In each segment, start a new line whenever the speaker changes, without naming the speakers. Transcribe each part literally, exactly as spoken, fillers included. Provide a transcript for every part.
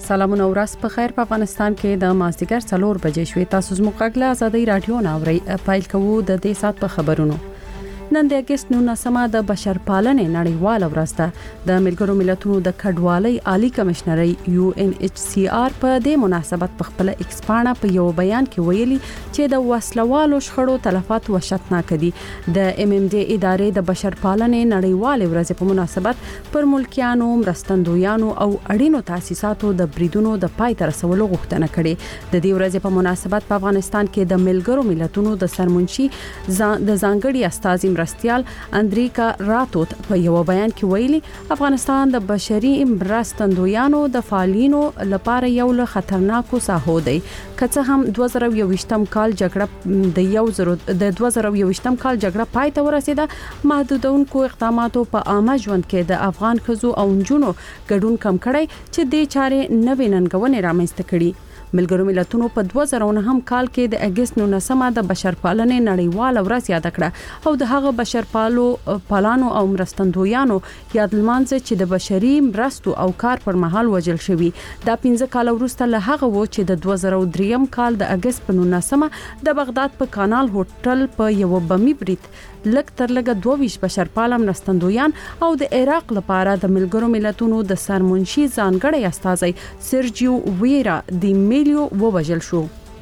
سلامونه ورځ په خیر. په افغانستان کې د مازدیګر څلور بجې شوې. تاسو زموږ غږ له ازادي رادیو ناوړي پایل کوو د دې سات په خبرونو. نن د اگست نولسمه د بشرپالنې نړیواله ورځ ده. د ملګرو ملتونو د کډوالۍ عالی کمشنري یو ان ایچ سی آر په دې مناسبت په خپل ایکس پاڼه په یو بیان کې ویلي چې د وسلوالو شخړو تلفات وحشتناک دي. د ام ام ډي ادارې د بشرپالنې نړیواله ورځ په مناسبت پر ملکیانو، مرستندویانو او اړینو تاسیساتو د بریدونو د پای ته رسولو غوښتنه کړې. د دې ورځې په مناسبت په افغانستان کې د ملګرو ملتونو د سرمنشي د ځانګړي استازي مرستيال اندریکا راتوت په یو بیان کې ویلي افغانستان د بشري مرستندویانو د فعالینو لپاره یو له خطرناکو ساحو دی. که هم دوه زره یوویشتم کال جګړه د یو زره د دوه زره یوویشتم کال جګړه پای ته ورسېده، محدودونکو اقداماتو په عامه ژوند کې د افغان ښځو او نجونو ګډون کم کړی چې د چارې نوې ننګونې رامنځته کړي. ملګرو ملتونو په دوه زره نهم کال کې د اگست نولسمه د بشرپالنې نړیواله ورځ یاد کړه او د هغه بشرپالو پالانو او مرستندویانو یاد لمانځه چې د بشري مرستو او کار پر مهال وژل شوي. دا پنځه کال وروسته له هغه و چې د دوه زره دریم کال د اگست په نولسمه د بغداد په کانال هوټل په یو بمي برید لک تر لګه دوه ویشت بشرپاله مرستندویان او د عراق لپاره د ملګرو ملتونو د سرمنشي ځانګړي استازي سرجیو ویرا دی میلیو ووژل شو.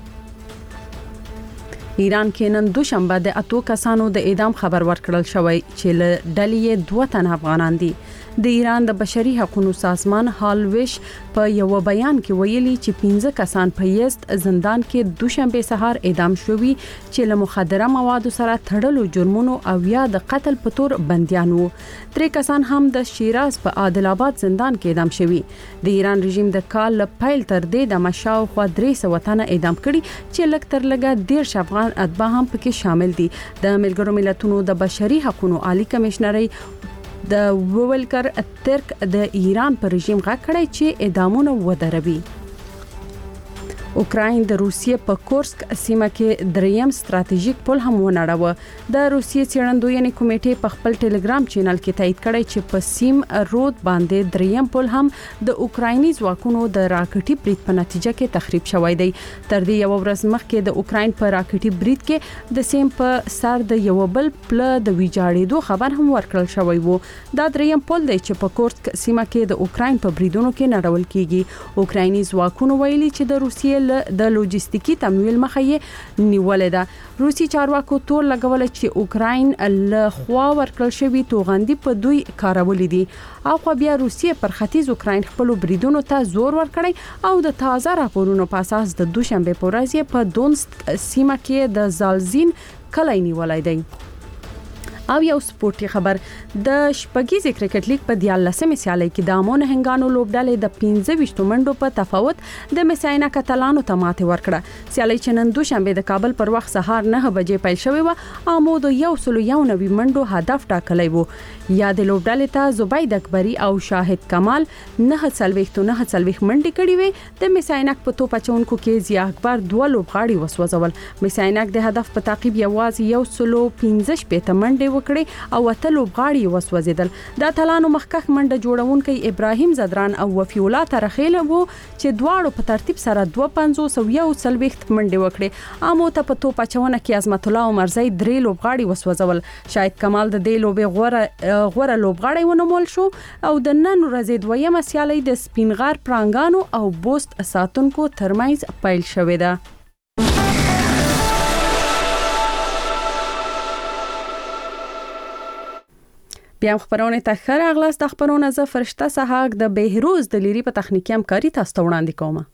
ایران کې نن دوشنبه د اتو کسانو د اعدام خبر ورکړل شوی چې له ډلې دوه تن افغانان دي. د ایران د بشري حقوقو سازمان هالویش په یو بیان کې ویلي چې پنځه کسان په یزد زندان کې دوشنبه سهار اعدام شوي چې له مخدره موادو سره تړلو جرمونو او یا د قتل په تور بنديان وو. درې کسان هم د شیراز په عادل آباد زندان کې اعدام شوي. د ایران رژیم د کال له پیل تر دې د مشاو خو درې سوه تنه اعدام کړي چې لک تر لګه ډیر افغان اتباع هم پکې شامل دي. د ملګرو ملتونو د بشري حقوقو عالی کمشنري د وولکر ترک د ایران پر رژیم غږ کړی چې اعدامونه ودروي. اوکراین د روسیې په کورسک سیمه کې دریم ستراتیژیک پل هم ونړاوه. د روسیې څېړندویانې کمیټې په خپل ټلګرام چینل کې تایید کړی چې په سیم رود باندې دریم پل هم د اوکرایني ځواکونو د راکټي برید په نتیجه کې تخریب شوی دی. تر دې یو ورځ مخکې د اوکراین په راکټي برید کې د سیم په سر د یو بل پل د ویجاړېدو خبر هم ورکړل شوی وو. دا دریم پل دی چې په کورسک سیمه کې د اوکراین په بریدونو کې نړول کیږي. اوکرایني ځواکونو ویلي چې د روسیې د لوجستیکي تمویل مخه یې نیولې ده. روسي چارواکو تور لګول چې اوکراین له خوا ورکړل شوی توغندي په دوی کارولې دي. او خو بیا روسیې پر ختیځ اوکراین خپل بریدونو ته زور ورکړی او د تازه راپورونو په اساس د دوشنبه په ورځ په دونسک سیمه کې د زالزین کلی نیولای دی. او یو سپورتي خبر، د شپږیزې کرکټ لیګ په دیارلسمې سیالۍ کې د امون هنګانو لوبډلې د پنځه ویشت منډو په تفاوت د مساینا کتالانو ته ماتې ورکړه. سیالۍ چې نن دوشنبه د کابل پر وخت سهار نه بجې پیل شوې و، امو د یو سل یو نوي منډو هدف ټاکلی وو. یا د لوبډلې ته زبید اکبری او شاهد کمال نه څلوېښت نه څلوېښت منډې کړې وې. د مساینک په توپ اچونکو کې ضیا اکبر دوه لوبغاړي وسوځول. مساینک د هدف په تعقیب یوازې یو سل پنځه شپېته منډې وکړي او اته لوبغاړي وسوځیدل. د اتلانو مخکښ منډه جوړونکي ابراهیم زدران او وفي الله ترخیل وو چې دواړو په ترتیب سره دوه پنځوس او یو څلوېښت منډې وکړي. امو ته په توپ اچونه کې عظمت الله عمرزی درې لوبغاړي وسوځول. شاهد کمال د دې لوبې غوړه غوړه لوبغاړی ونومول شو او د نن ورځې دویمه سیالۍ د سپینغار پرانګانو او بوست ساتونکو ترمنځ پیل شوې ده. بیا خبرونه ته خره اغلاس د خبرونه ز فرشته سهاک د بهروز د لیری په تخنیکی همکاري تاسو ته وړاندې کوم.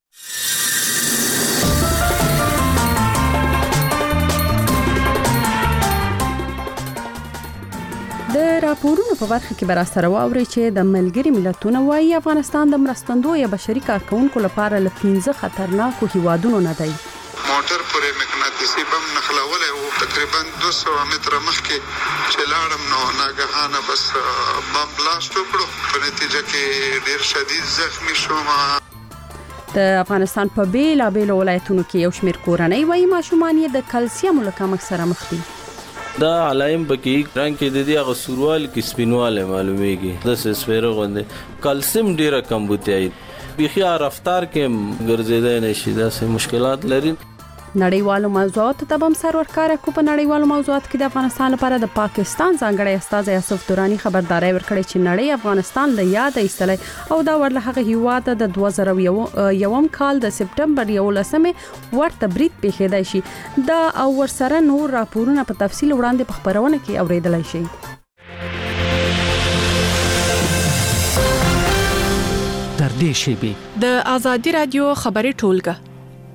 د راپورونو په برخه کې بر سره واوري چې د ملګری ملتونو وايي افغانستان د مرستندوی بشري کارکونکو لپاره ل پنځه خطرناکو هیوادونو نه دی.
موټر پرې مقناطیسي بم نخلوله او تقریبا دوه سوه متره مخکې چې لاړم نو ناګهانه بس بم بلاست وکړو، په نتیجه کې ډیر شدید زخمی شوم.
د افغانستان په بیلابیلو ولایتونو کې یو شمېر کورنۍ وايي ماشومان یې د کلسیم له کمښت سره مخ دي.
دا علایم بکی رنگ کې د دې هغه سوروال کې سپینواله معلومیږي د سپیره غوندې کلسیم ډیره کم بوتي بيخي رفتار کې ګرځیدای نشي داسې مشکلات لري.
نړیوالو موضوعاتو ته هم سر ورکاره کو. په نړیوالو موضوعاتو کې د افغانستان لپاره د پاکستان ځانګړی استاد یوسف دورانی خبرداري ورکړې چې نړۍ افغانستان له یاد ایستلای او دا ورله هغه هیواد د دوه زره یوم کال د سپټمبر یولسمه ورته برید پیښیدای شي. دا او ورسره نور راپورونه په تفصیل وړاندې په خبرونه کې اوریدلای شي.
تر دې شی
د آزادي رادیو خبري ټولګه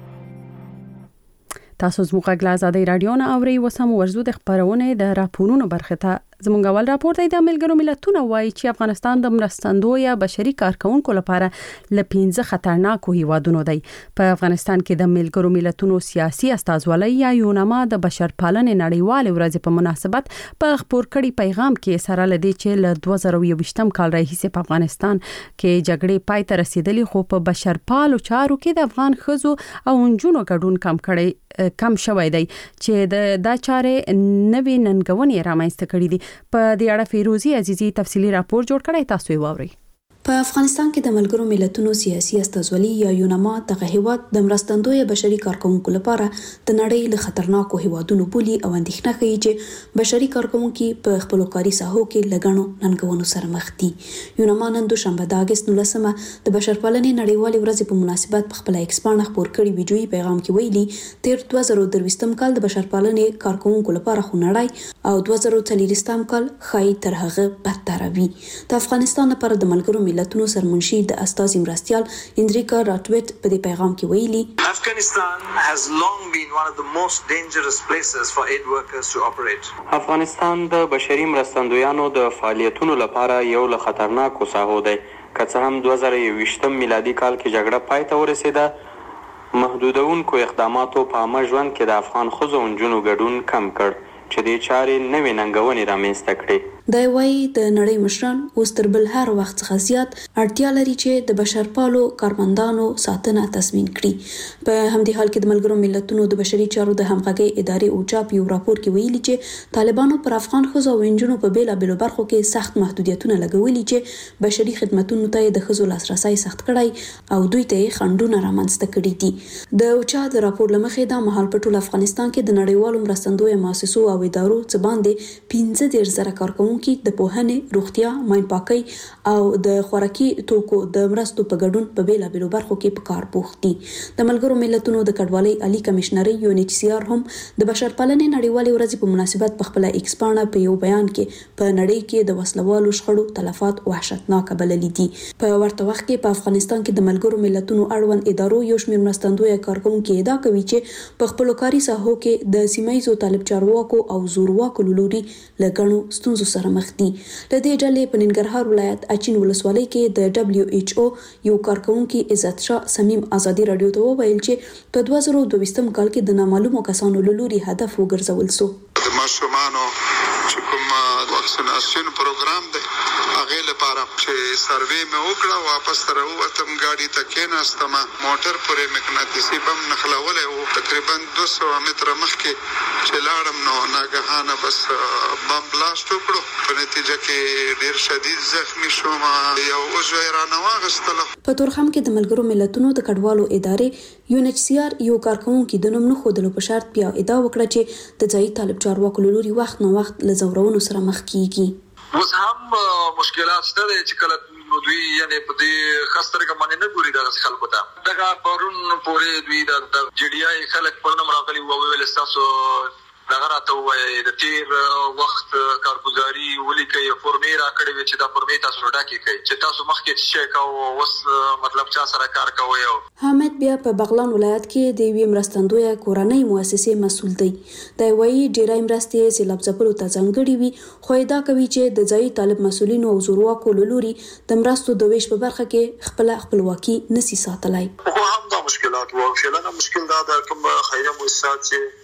تاسو زموږ غږ آزادي رادیو نه اوري. وسم ورزو د خبرونه د راپورونو برخه ته زموږ اول راپور دی د ملګرو ملتونو وایي چې افغانستان د مرستندوی یا بشري کارکونکو لپاره ل پنځه خطرناکو هیوادونو دی. په افغانستان کې د ملګرو ملتونو سیاسي استازولۍ یا یونما د بشرپالنې نړیوال ورځ په مناسبت په خبر کړي پیغام کې سره لدی چې ل دوه زره یوویشتم کال راهیسې په افغانستان کې جګړې پای ته رسیدلې، خو په بشرپالو چارو کې د افغان خزو او نجونو ګډون کم کړي کم شوی دی چې د دا چارې نوې ننګونې رامنځته کړې دي. په دې اړه فیروزی عزیزی تفصیلی راپور جوړ کړی، تاسو یې واورئ.
په افغانستان کې د ملګرو ملتونو سیاسي استازولي یا یونما دغه هیواد د مرستندوی بشري کارکونکو لپاره د نړۍ له خطرناکو هیوادونو بولی او اندېښنه کوي چې بشري کارکونکو په خپل کاري ساحو کې لګڼو ننګونو سره مخ دي. یونما نن دوشنبه د اگست نولسمه د بشرپالنې نړیوال ورځ په مناسبت په خپل ایکس باندې خبر کړي ویډیويي پیغام کې ویلي تیر دوه زره درویشتم کال د بشرپالنې کارکونکو لپاره خو نړۍ او دوه زره څلورویشتم کال خای تر هغه بدتر وي. د افغانستان لپاره د ملګرو ملتونو سرمنشي د استازي مرستيال اندریکا راټویټ په دې پیغام کې ویلي
Afghanistan has long been one of the most dangerous places for aid workers to operate.
افغانستان د بشري مرستندویانو د فعالیتونو لپاره یو له خطرناکو ساحو دی. که څه هم دوه زره یوویشتم میلادي کال کې جګړه پای ته ورسېده، محدودونکو اقداماتو په عامه ژوند کې د افغان ښځو او نجونو ګډون کم کړ چې د چارې نوې ننګونې رامنځته کړې.
دا وایي د نړۍ مشران اوس تر بل هر وخت څخه زیات اړتیا لري چې د بشرپالو کارمندانو ساتنه تضمین کړي. په همدې حال کې د ملګرو ملتونو د بشري چارو د همغږي ادارې اوچاپ یو راپور کې ویلي چې طالبانو پر افغان ښځو او نجونو په بیلابېلو برخو کې سخت محدودیتونه لګولي چې بشري خدماتو ته د ښځو لاسرسي سخت کړی او دوی ته خنډونه رامنځته کړي دي. د اوچا د راپور لمخې دا مهال په ټول افغانستان کې د نړیوالو مرستندوی مؤسسو او ادارو څخه باندې پنځه ډیر زره کارکونکو کې د پوهنې، روغتیا، ماین پاکي او د خوراکي توکو د مرستو په ګډون په بیلابېلو برخو کې په کار بوخت دي. د ملګرو ملتونو د کډوالۍ عالی کمشنري یو ان ایچ سی آر هم د بشرپالنې نړیوالې ورځ په مناسبت په خپل ایکس باندې په یو بیان کې په نړۍ کې د وسلوالو شخړو تلفات وحشتناک بللي دي. په ورته وخت کې په افغانستان کې د ملګرو ملتونو اړوند ادارو یو شمېر مرستندوی کارکونکو ادعا کوي چې په خپل کاري ساحو کې د سیمایي طالب چارواکو او زورواکو لوري لګڼو ستونزو سره مخ دي. د دې ډلې په ننګرهار ولایت اچین ولسوالۍ کې د دبليو ایچ او یو کارکونکو عزت شاه سمیم آزادي رادیو ته وویل چې په دوه زره دویشتم کال کې د نامعلومو کسانو لوري هدف وګرځول سو.
د ماشومانو چې کوم واکسیناسیون پروګرام دی هغه لپاره چې سروې مې وکړه، واپس تر ووتم ګاډي ته کېناستم، موټر پورې مقناطیسي بم نښلولی و. تقریبا دوه سوه متره مخکې چې لاړم نو ناګهانه بس بم بلاست وکړو، په نتیجه کې ډیر شدید زخمی شوم. یو عضو یې رانه واخیستله.
په تورخم کې د ملګرو ملتونو د کډوالو ادارې یو ان ایچ سی آر یو کارکونکو د نوم نه ښودلو په شرط بیا ادعا وکړه چې د ځایي طالب چارواکو لوري وخت نه وخت له ځورونو سره مخ کیږي.
اوس هم مشکلات شته چې کله دوی یعنی په دې خاصره باندې نه ګوري د خلکو ته. دغه پرون پورې دوی د جی ډي آی خلک پرون راغلي او ویل تاسو دغه راته وایي د تیر وخت کارګزاري ولیکي فورمې را کړې وي چې دا فورمې تاسو ډاکې کوي چې تاسو مخکې څه کوو اوس مطلب چا سره کار کوي.
حامد بیا په بغلان ولایت کې د وی مرستندوی کورنۍ مؤسسې مسول دی. دا وایي ډیرای مرستې سیلاب ځپلو ته ځانګړي وي، خو دا کوي چې د ځای طالب مسولینو او زورواکو لوري د مرستو د ویش په برخه کې خپل خپلواکي نسی ساتلای.
خو هم دا مشکلات وو، شلنه مشکل دا د کوم خیریه مؤسسات چې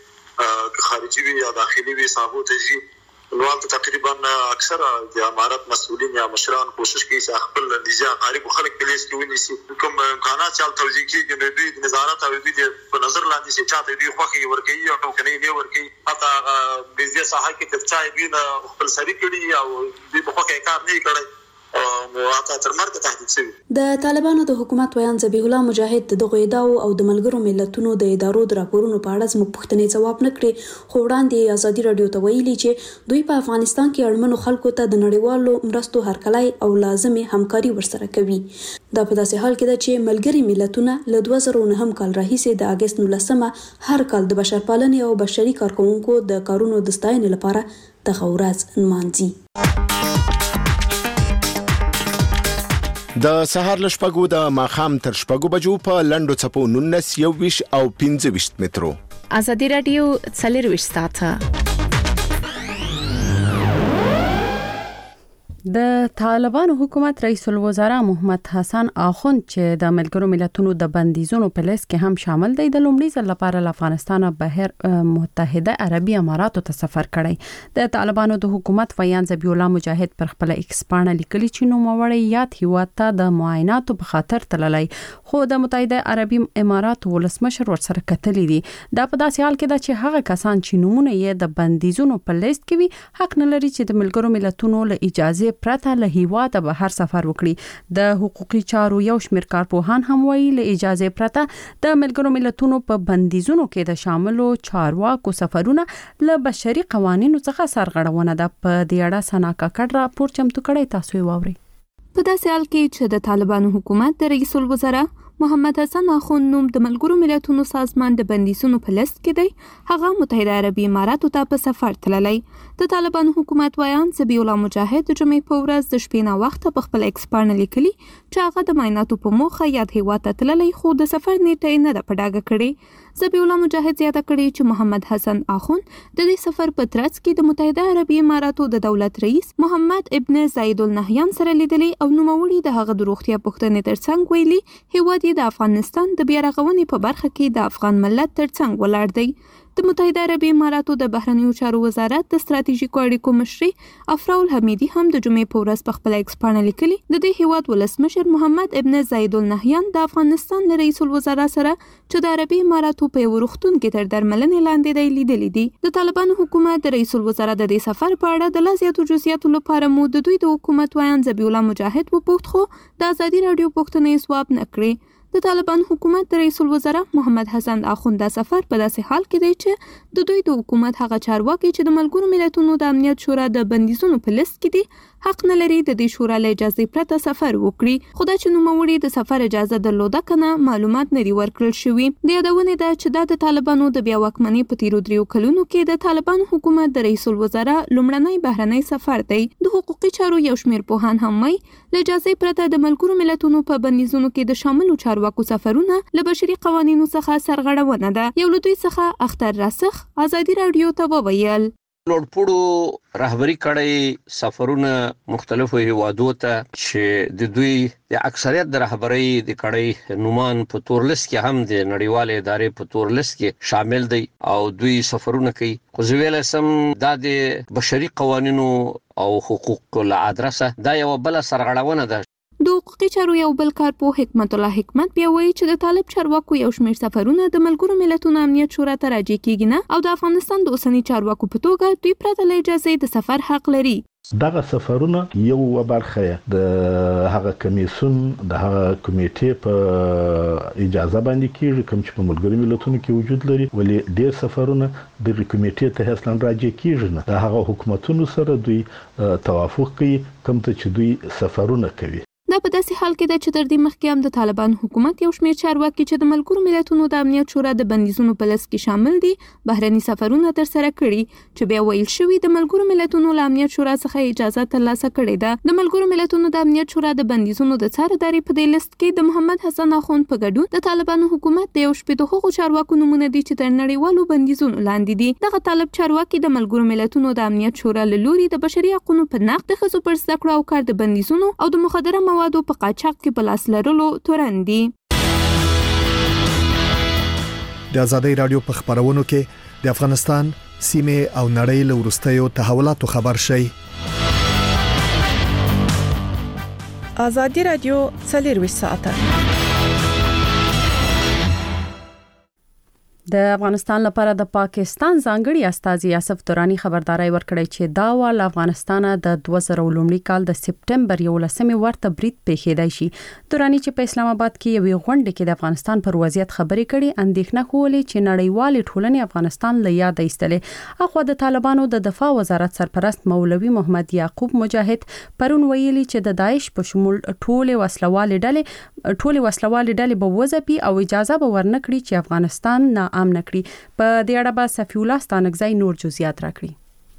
خارجي وي یا داخلي وي صاحبو ته جي نوال ته تقریبا اکثره د امارات مسؤلین یا مشران کوشش کوي چې خپل نظام غریب خلک په لیست کې ونیسي، کوم امکانات چل توجیه کیږي نو دوی د نظارت او دوی په نظر لاندې چې چاته دوی خوخي ورکوي او کني نه ورکوي. حتی بيزي صحه کې چې چا دوی خپل سړي کړي او دوی په خوخه کار نه کوي واقع تر مرګ تهدید شوی.
د طالبانو د حکومت ویان ذبیح الله مجاهد د غویداو او د ملګرو ملتونو د ادارو د راپورونو په اړه زموږ پوښتنې ځواب نه کړې، خو وړاندې ازادي رادیو ته ویلي چې دوی په افغانستان کې اړمنو خلکو ته د نړیوالو مرستو هرکلی او لازمي همکاري ورسره کوي. دا په داسې حال کې ده چې ملګري ملتونه له دوه زره نهم کال راهیسې د اګست نولسمه هر کال د بشرپالنې او بشري کارکوونکو د کارونو د ستاینې لپاره دغه ورځ نمانځي.
د سهار له شپږو د ماښام تر شپږو بجو په لنډو څپو نولس یوویشت او پنځه ویشت مترو.
ازادي رادیو څلور ویشت ساعته.
د طالبانو حکومت رئیس الوزرا محمد حسن آخوند چې د ملګرو ملتونو د بندیزونو په لیست کې هم شامل دی، د لومړي ځل لپاره له افغانستان بهر متحده عربي اماراتو ته سفر کړی. د طالبانو د حکومت ویان ذبیح الله مجاهد پر خپل ایکس پاڼه لیکلي چې نوموړی یاد هیواد ته د معایناتو په خاطر تللی، خو د متحده عربي اماراتو ولسمشر ورسره کتلی دي. دا په داسې حال کې ده چې هغه کسان چې نومونه یې د بندیزونو په لیست کې وي حق نه لري چې د ملګرو ملتونو له اجازه پرته له هیواده بهر سفر وکړي. د حقوقي چارو یو شمېر کارپوهان هم وایي له اجازه پرته د ملګرو ملتونو په بندیزونو کې د شاملو چارواکو سفرونه له بشري قوانینو څخه سرغړونه ده. په دې اړه سنا کاکړ راپور چمتو کړی، تاسو یې واورئ.
په داسې حال کې چې د طالبانو حکومت د رئیس الوزرا محمد حسن آخوند نوم د ملګرو ملتونو سازمان د بندیزونو په لیست کې دی، هغه متحده عربي اماراتو ته په سفر تللی. د طالبانو حکومت ویان ذبیح الله مجاهد د جمعې په ورځ د شپې نه وخته په خپل ایکس پاڼه لیکلي چې هغه د معایناتو په موخه یاد هیواد ته تللی، خو د سفر نیټه یې نه ده په ډاګه کړې. ذبیح الله مجاهد زیاته کړې چې محمد حسن آخوند د دې سفر په ترڅ کې د متحده عربي اماراتو د دولت رئیس محمد ابن زاید النهیان سره لیدلي او نوموړي د هغه د روغتیا پوښتنې ترڅنګ ویلي هیواد یې د افغانستان د بیا رغونې په برخه کې د افغان ملت ترڅنګ ولاړ دی. د متحده عربي اماراتو د بهرنیو چارو وزارت د ستراتیژیکو اړیکو مشري افراول حمیدي هم د جمعې په ورځ په خپل ایکس پاڼه لیکلي د دې هیواد ولسمشر محمد ابن زاید النهیان د افغانستان له رئیس الوزرا سره چې د عربي اماراتو په یو روغتون کې تر درملنې لاندې دی لیدلي دي. د طالبانو حکومت د رئیس الوزرا د دې سفر په اړه د لا زیاتو جزئیاتو لپاره مو د دوی د حکومت ویان ذبیح الله مجاهد وپوښت، خو د ازادي رادیو پوښتنې ځواب نه کړې. د طالبان حکومت د رئیس الوزرا محمد حسن آخوند دا سفر په داسې حال کې دی چې د دوی د حکومت هغه چارواکي چې د ملګرو ملتونو د امنیت شورا د بندیزونو په لیست کې دي حق نه لري د دې شورا له اجازه پرته سفر وکړي. خو دا چې نوموړي د سفر اجازه درلوده کنه معلومات نه دي ورکړل شوي. د یادونه ده چې دا د طالبانو د بیا واکمنۍ په تیرو دریو کلونو کې د طالبان حکومت د رئیس الوزرا لومړنی بهرنی سفر دی. د حقوقي چارو یو شمېر پوهان هم وایي له اجازه پرته د ملګرو ملتونو په بندیزونو کې د شاملو چارواکو سفرونه له بشري قوانینو څخه سرغړونه ده. یو له دوی څخه اختر راسخ ازادي رادیو ته وویل
لوړپوړو رهبری کړی سفرونه مختلفو هیوادو ته چې د دوی د اکثریت د رهبری د کړی نومان په تور لیست کې هم د نړیوال ادارې په تور لیست کې شامل دی او دوی سفرونه کوي. خو زه ویل سم دا د بشري قوانینو او حقوقو له ادرسه دا یو بل سرغړونه ده.
د حقوقي چارو یو بل کارپوه حکمت الله حکمت بیا وایي چې د طالب چارواکو یو شمېر سفرونه د ملګرو ملتونو امنیت شورا ته راجع کیږي نه او د افغانستان د اوسنی چارواکو په توګه دوی پرته له اجازې د سفر حق لري.
دغه سفرونه یو برخه د هغه کمیسون د هغه کمیټې په اجازه باندې کیږي کوم چې په ملګرو ملتونو کې وجود لري، ولې ډېر سفرونه د کمیټې ته اصلا راجع کیږي نه. د هغه حکومتونو سره دوی توافق کوي کوم ته چې دوی سفرونه کوي.
دا په داسې حال کې ده چې تر دې مخکې هم د طالبان حکومت یو شمېر چارواکي چې د ملګرو ملتونو د امنیت شورا د بندیزونو په لیست کې شامل دي بهرني سفرونه ترسره کړي چې بیا ویل شوي د ملګرو ملتونو له امنیت شورا څخه اجازه ترلاسه کړې ده. د ملګرو ملتونو د امنیت شورا د بندیزونو د څار ادارې په دې لیست کې د محمد حسن آخوند په ګډون د طالبانو حکومت د یو شپږ هغو چارواکو نمونه دي چې تر نړیوالو بندیزونو لاندې دي. دغه طالب چارواکي د ملګرو ملتونو د امنیت شورا له لوري د بشري حقوقو په نقض، د ښځو پر زده کړو او کار د بندیزونو او د مخدره موادو په قاچاق کې په لاس لرلو تورن دي.
د ازادي رادیو په خبرونو کې د افغانستان سیمه او نړۍ له وروستیو تحولاتو خبر شي.
ازادي رادیو څلور ساعته
د افغانستان لپاره د پاکستان ځانګړي استازي آصف درانی خبرداري ورکړی چې دا ول افغانستان د دوه زره لومړي کال د سپټمبر یولسمې ورته برید پیښیدای شي. درانی چې په اسلام آباد کې یو غونډه کې د افغانستان پر وضعیت خبرې کړي اندېښنه کولې چې نړیوال ټولنې افغانستان له یاد ایستلې. اخو د طالبانو د دفاع وزارت سرپرست مولوي محمد یعقوب مجاهد پرون ویلي چې د داعش په شمول ټوله وسلوال ډلې ټوله وسلوال ډلې به وځپي او اجازه به ورنکړي چې افغانستان نه امن کړي. په دې اړه به صفی الله ستانګزای نور جزئیات راکړي.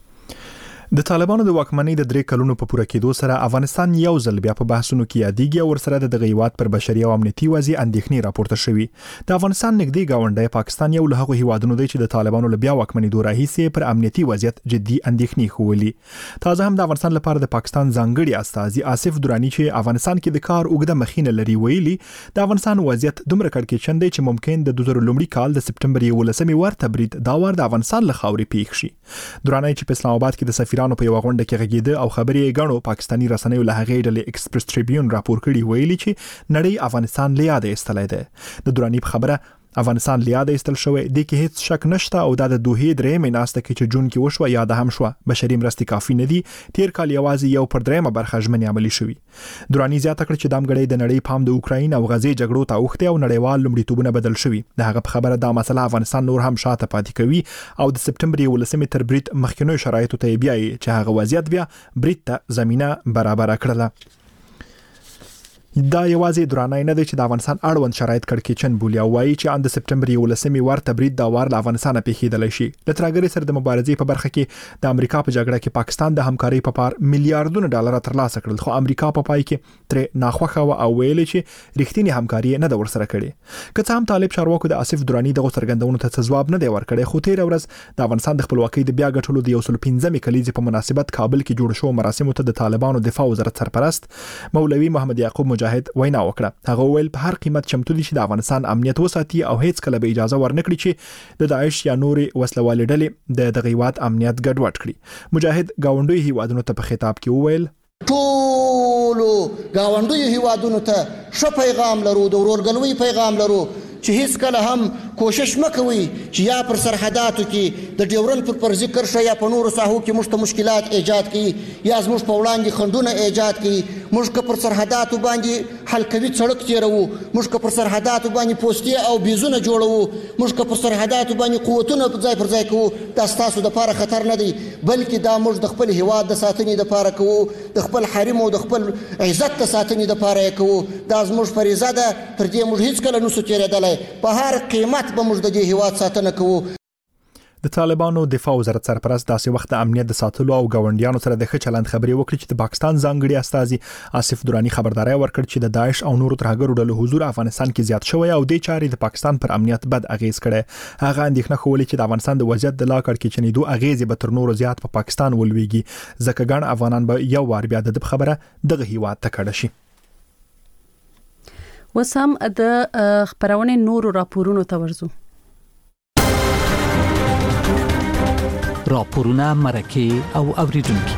د طالبانو د واکمنۍ د درې کلونو په پوره کېدو سره افغانستان یو ځل بیا په بحثونو کې یادېږي او ورسره د دغه هیواد پر بشري او امنیتي وضعیت اندېښنې راپورته شوې. د افغانستان نږدې گاونډی پاکستان یو له هغو هیوادونو دی چې د طالبانو له بیا واکمنېدو راهیسې پر امنیتي وضعیت جدي اندېښنې ښولې. تازه هم د افغانستان لپاره د پاکستان ځانګړي استازي آصف درانی چې افغانستان کې د کار اوږده مخینه لري ویلي د افغانستان وضعیت دومره کړکېچن دی چې ممکن د دوه زره لومړي کال د سپټمبر یولسمې ورته برید دا ور د افغانستان له خاورې پیښ شي. درانی چې په اسلام آباد کې د سفیرانو په یو غونډه کې غږیده او خبرې یې غاڼو پاکستانی رسنیو له هغې ډلې ایکسپریس ټریبیون راپور کړي ویلي چې نړۍ افغانستان له یاده ایستلای دی. د درانی په خبره افغانستان له یاده ایستل شوی دی کې هیڅ شک نشته او دا د دوه درېمې ناسته کې چې جون کې وشو یاد هم شو بشري مرستې کافي نه دي. تیر کال یوازې یو پر درېمه برخه ژمنې عملي شوې. درانی زیاته کړ چې دامګړی د نړۍ پام د اوکراین او غزې جګړو ته اوښته او نړیوال لومړیتوبونه بدل شوي. د هغه په خبره دا مسله افغانستان نور هم شاته پاتې کوي او د سپټمبر یولسمې تر برید مخکینو شرایطو ته بیاي چې هغه وضعیت بیا برید ته زمينه برابر کړله. دا یوازې درانه نه دی چې د افغانستان اړوند شرایط کړکېچن بولي او وایي چې ان د سپټمبر یولسمې ورته برید دا وار له افغانستان پیښیدلی شي. د ترګری سره د مبارزې په برخه کې د امریکا په جګړه کې پاکستان د همکارۍ په پار میلیارډونو ډالر ترلاسه کړل خو امریکا په پای کې تر ناخوښه او ویل چې رښتینی همکاري نه د ورسره کړې. که څه هم طالب چارواکو د آصف درانی دغه څرګندونو ته ځواب نه دی ورکړی خو تیر ورځ د افغانستان د خپلواکۍ د بیا ګټلو د یو سل پنځمې کلیزې په مناسبت کابل کې جوړ شو مراسمو ته د طالبانو دفاع وزارت سرپرست مولوي محمد یعقوب مجاهد وینا وکړه. هغه ویل په هر قیمت چمتو دي چې د افغانستان امنیت وساتي او هیڅ کله به اجازه ورنکړي چې د داعش یا نورې وسلوالې ډلې د دغه هیواد امنیت ګډوډ کړي. مجاهد گاونډي هیوادونو ته په خطاب کې وویل
ټول گاونډي هیوادونو ته ښه پیغام لرو د ورورګلوي پیغام لرو چې هیڅ کله هم کوشش مکوي چې یا پر سرحداتو کې د ډیورن پر پر ذکر شي یا په نورو ساحو کې مشته مشکلات ایجاد کړي یا زموږ په وړاندې خندونه ایجاد کړي. موږ که پر سرحداتو باندې حلقوي سړک تیرو موږ که پر سرحداتو باندې پوستې او بیزونه جوړو موږ که پر سرحداتو باندې قوتونه په ځای پر ځای کوو دا ستاسو لپاره خطر نه دی بلکې دا موږ د خپل هیواد د ساتنې لپاره کوو د خپل حریم او د خپل عزت د ساتنې لپاره کوو. دا زموږ فریضه ده تر دې موږ هیڅ کله نشو تیرېدلی په هر قیمت به موږ د دې هیواد ساتنه کوو.
د طالبانو دفاع وزارت سرپرست داسې وخت د امنیت د ساتلو او گاونډیانو سره د ښه چلند خبرې وکړي چې د پاکستان ځانګړي استازي آصف درانی خبرداري ورکړ چې د داعش او نورو ترهګرو ډلو حضور افغانستان کې زیات شوی او د چاري د پاکستان پر امنیت بد اغیز کړي. هغه اندېښنه کولې چې د افغانستان د وضعیت د لا کړکېچنېدو اغیز به تر نورو زیات په پاکستان ولويږي ځکه ګڼ افغانان به یو وار بیا د خبره دغه هیواد ته کډه شي.
وسم د خبرونه نورو راپورونو ته ورزو.
راپورونه مرکه او اوریدونکو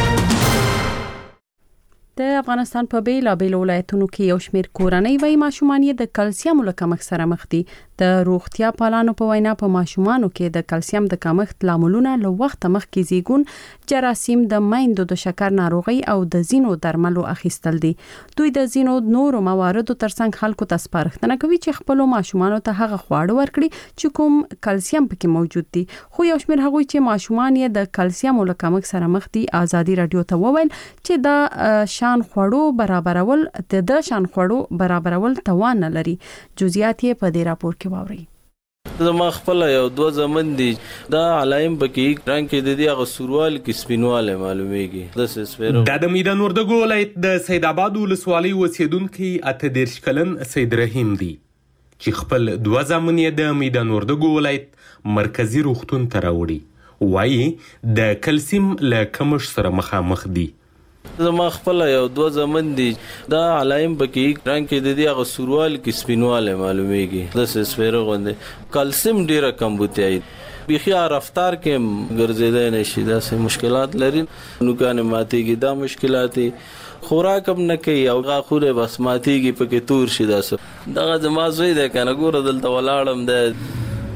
د افغانستان په بیلا بیل ولایتونو کې یو شمېر کورنۍ وای ماشومان د کلسیم له کمښت سره مخ دي. د روغتیا پالانو په وینا په ماشومانو کې د کلسیم د کمښت لاملونه له وخت مخکې زیږون جراثیم د مایندو د شکر ناروغي او د زینو درملو اخیستل دي. دوی د زینو نورو مواردو ترڅنګ خلکو ته سپارښتنه کوي چې خپل ماشومانو ته هغه خواړه ورکړي چې کوم کلسیم پکې موجود دي. خو یو شمېر هغوی چې ماشومان یې د کلسیم له کمښت سره مخ دي ازادي رادیو ته وویل چې د شان خوړو برابرول د د شان خوړو برابرول توان نه لري. جزئیات یې په دې راپور کې واورئ.
زما خپل یو دوه زمن دي دا علایم بکې رنگ کې د دې غو سروال کې سپینواله معلومیږي د سپیرو
د میدان وردګو ولایت د سید آباد ولسوالۍ اوسیدونکو اته دیرش کلن سید رحیم دی چې خپل دوه زمن یې د میدان وردګو ولایت مرکزی روغتون ته راوړي وایي د کلسیم له کمښت سره مخامخ دي.
زما خپل یو دوه زمن دي دا علایم بکې رنگ کې د دې غو سروال کې سپینواله معلومیږي د سپیرو غوندې کلسیم ډیره کم بوتي بيخي رفتار کې ګرځیدای نشي دا سه مشکلات لري نو کنه ماتيږي دا مشکلات خوراک هم نه کوي او غاخوره بس ماتيږي پکې تور شي دا سه دا زما زوی ده کنه ګور دلته ولاړم ده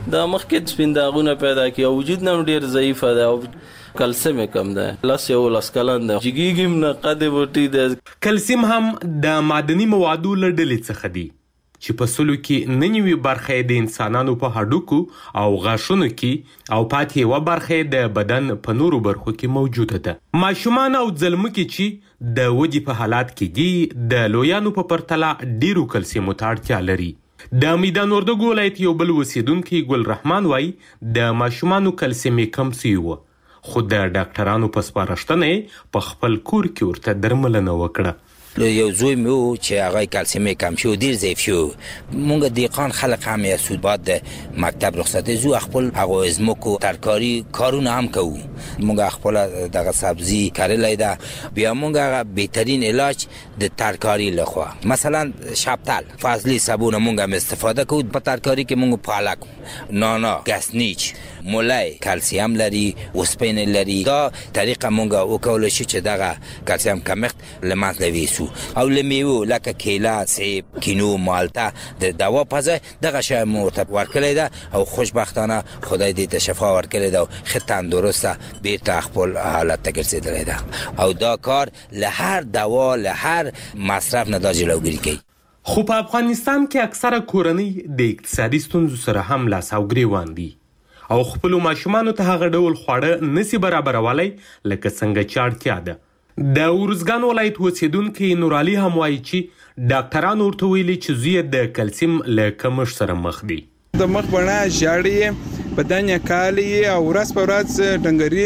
دا مخکې سپین داغونه پیدا کی او وجود نم ډیر ضعیف ده او کلسیم کم ده لاس یو لاس کلن ده جګیګم نه قد بوټي ده.
کلسیم هم د معدني موادو له ډلې څخه دی چې په سلو کې ننوي برخه د انسانانو په هډوکو او غاښونو کې او پاتې یوه برخه د بدن په نورو برخو کې موجوده ده. ماشومان او ځلمکې چې د ودې په حالات کې دي د لویانو په پرتله ډیرو کلسیمو ته اړتیا لري. د میدان وردګو ولایت یو بل اوسیدونکی ګل رحمان وایي د ماشومانو کلسیم کم سوی و خو د ډاکټرانو په سپارښتنه په خپل کور کې ورته درملنه وکړه.
یو زوی مو چې هغه کلسیم کم شو ډیر ضعیف شو مونږ دیقان خلک هم یا سود بعد مکتب رخصت زو خپل هغه ازمکو ترکاری کارونه هم کوو مونږ خپل دغه سبزی کارلای دا بیا مونږ هغه بهترین علاج د ترکاری لخوا مثلا شپتل فاضلی صابون مونږ هم استفاده کوو په ترکاری کې مونږ پالک نانا گسنیچ مولای کلسیم لري اوسپین لري دا طریقه مونږ وکول شي چې دغه کلسیم کمښت لمس لوي او لمیو لکه کیلا سیب کینو مالټا د دوا پزه دغه شی مو ته ورکړی دا او خوشبختانه خدای دې ته شفا ورکړي دا خ تندرسته بیرته خپل حالت ته ګرځیدلی دا او دا کار له هر دوا له هر مصرف نه دا جلوګیری کوي.
خو په افغانستان کې اکثره کورنۍ د اقتصادي ستونزو سره هم لاس او ګریوان دي او خپل ماشومانو ته هغه ډول خواړه نسی برابرولای لکه څنګه چې اړتیا ده. د ورزګان ولایت اوسیدونکی نورعلي هم وایي چې ډاکټران ورته ویلي چې زوی د کلسیم له کمښت سره مخ دی.
د مخ بڼه ژاړي بدن یې کالی او ورځ په ورځ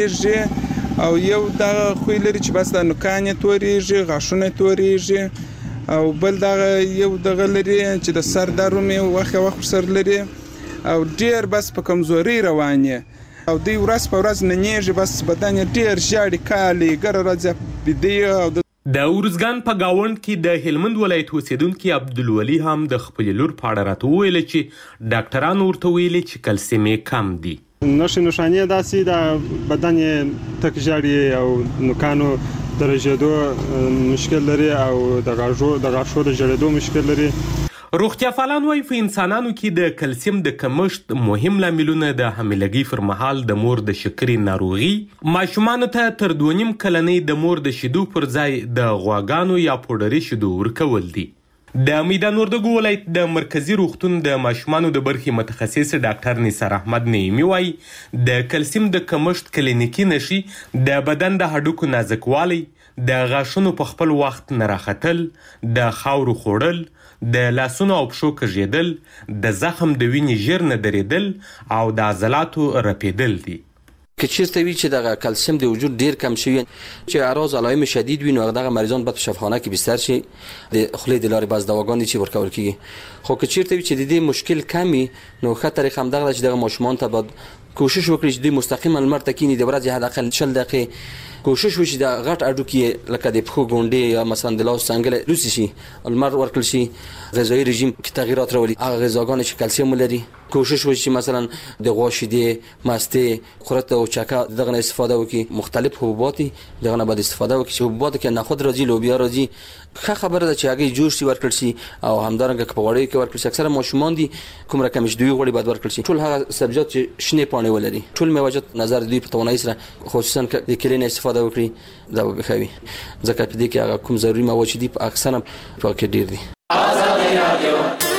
ډنګریږي او یو دغه خوی لري چې بس د نوکان یې تورېږي غاښونه یې تورېږي او بل دغه یو دغه لري چې د سر درد مې وخت وخت پر سر لري او ډیر بس په کمزوري روان یې او دی ورځ په ورځ ننیږي بس بدن یې ډیر ژاړي کالی ګره ورځ بيدی او
د ورزګان په گاوند کې د هلمند ولایت اوسیدونکي عبدالولي هم د خپل لور په اړه راته وویل چې ډاکټران ورته ویلي چې کلسیم کم دی.
نښې نښانې داسې د بدن یې تک ژاړي او نوکانو د رژېدو مشکل لري او د غاښو د غاښو د ژړېدو مشکل لري.
روغتیا فعالان وایي په انسانانو کې د کلسیم د کمښت مهم لاملونه د حاملګۍ پر مهال د مور د شکرې ناروغي ماشومانو ته تر دوه نیم کلنۍ د مور د شیدو پر ځای د غواګانو یا پوډري شیدو ورکول دي. د میدان وردګو ولایت د مرکزی روغتون د ماشومانو د برخې متخصص ډاکټر نثار احمد نعیمي وایي د کلسیم د کمښت کلینیکي نښې د بدن د هډوکو نازکوالی د غاښونو په خپل وخت نه راختل د خاورو خوړل د لاسونو او پښو کږېدل د زخم د وینې ژر نه درېدل او د عضلاتو رپېدل دي.
که چیرته وی چې دغه کلسیم د وجود ډیر کم شوی چې اعراض علائم شدید وي نو دغه مریضان باید په شفاخانه کې بستر شي د خولې د لارې باز دواګانې چې ورکول کیږي. خو که چیرته وی چې د دې مشکل کمی نو ښه طریقه هم دغه چې دغه ماشومان ته باید کوشش وکړي چې دوی مستقیما لمر ته کینی د ورځې حد اقل شل دقیقې کوشش وشي د غټ اډوکي لکه د پخو ګونډې یا مثلا د لاس څنګه لوسی شي لمر ورکل شي غذایی رژیم کې تغیرات راولي هغه غذاګانې چې کلسیم لري کوشش وشي مثلا د غوښې د ماسته خورت او چکا دغه استفاده وکړي مختلف حبوبات دغه نه باید استفاده وکړي چې حبوبات کې نه خود راځي لوبیا راځي ښه خبره ده چې هغه جوړ شي ورکل شي او همدارنګه په وړي کې ورکل شي اکثره ماشومان دي کوم رقم شدوي غوړي باید ورکل شي ټول هغه سبزیجات چې شنه پاڼې ولري ټول میوجات نظر دوی په توانایي سره خصوصا د کلین استفاده وکړي دا به خوي ځکه په دې کې هغه کوم ضروري مواد دي اکثره په کې ډیر دي. آزادي رادیو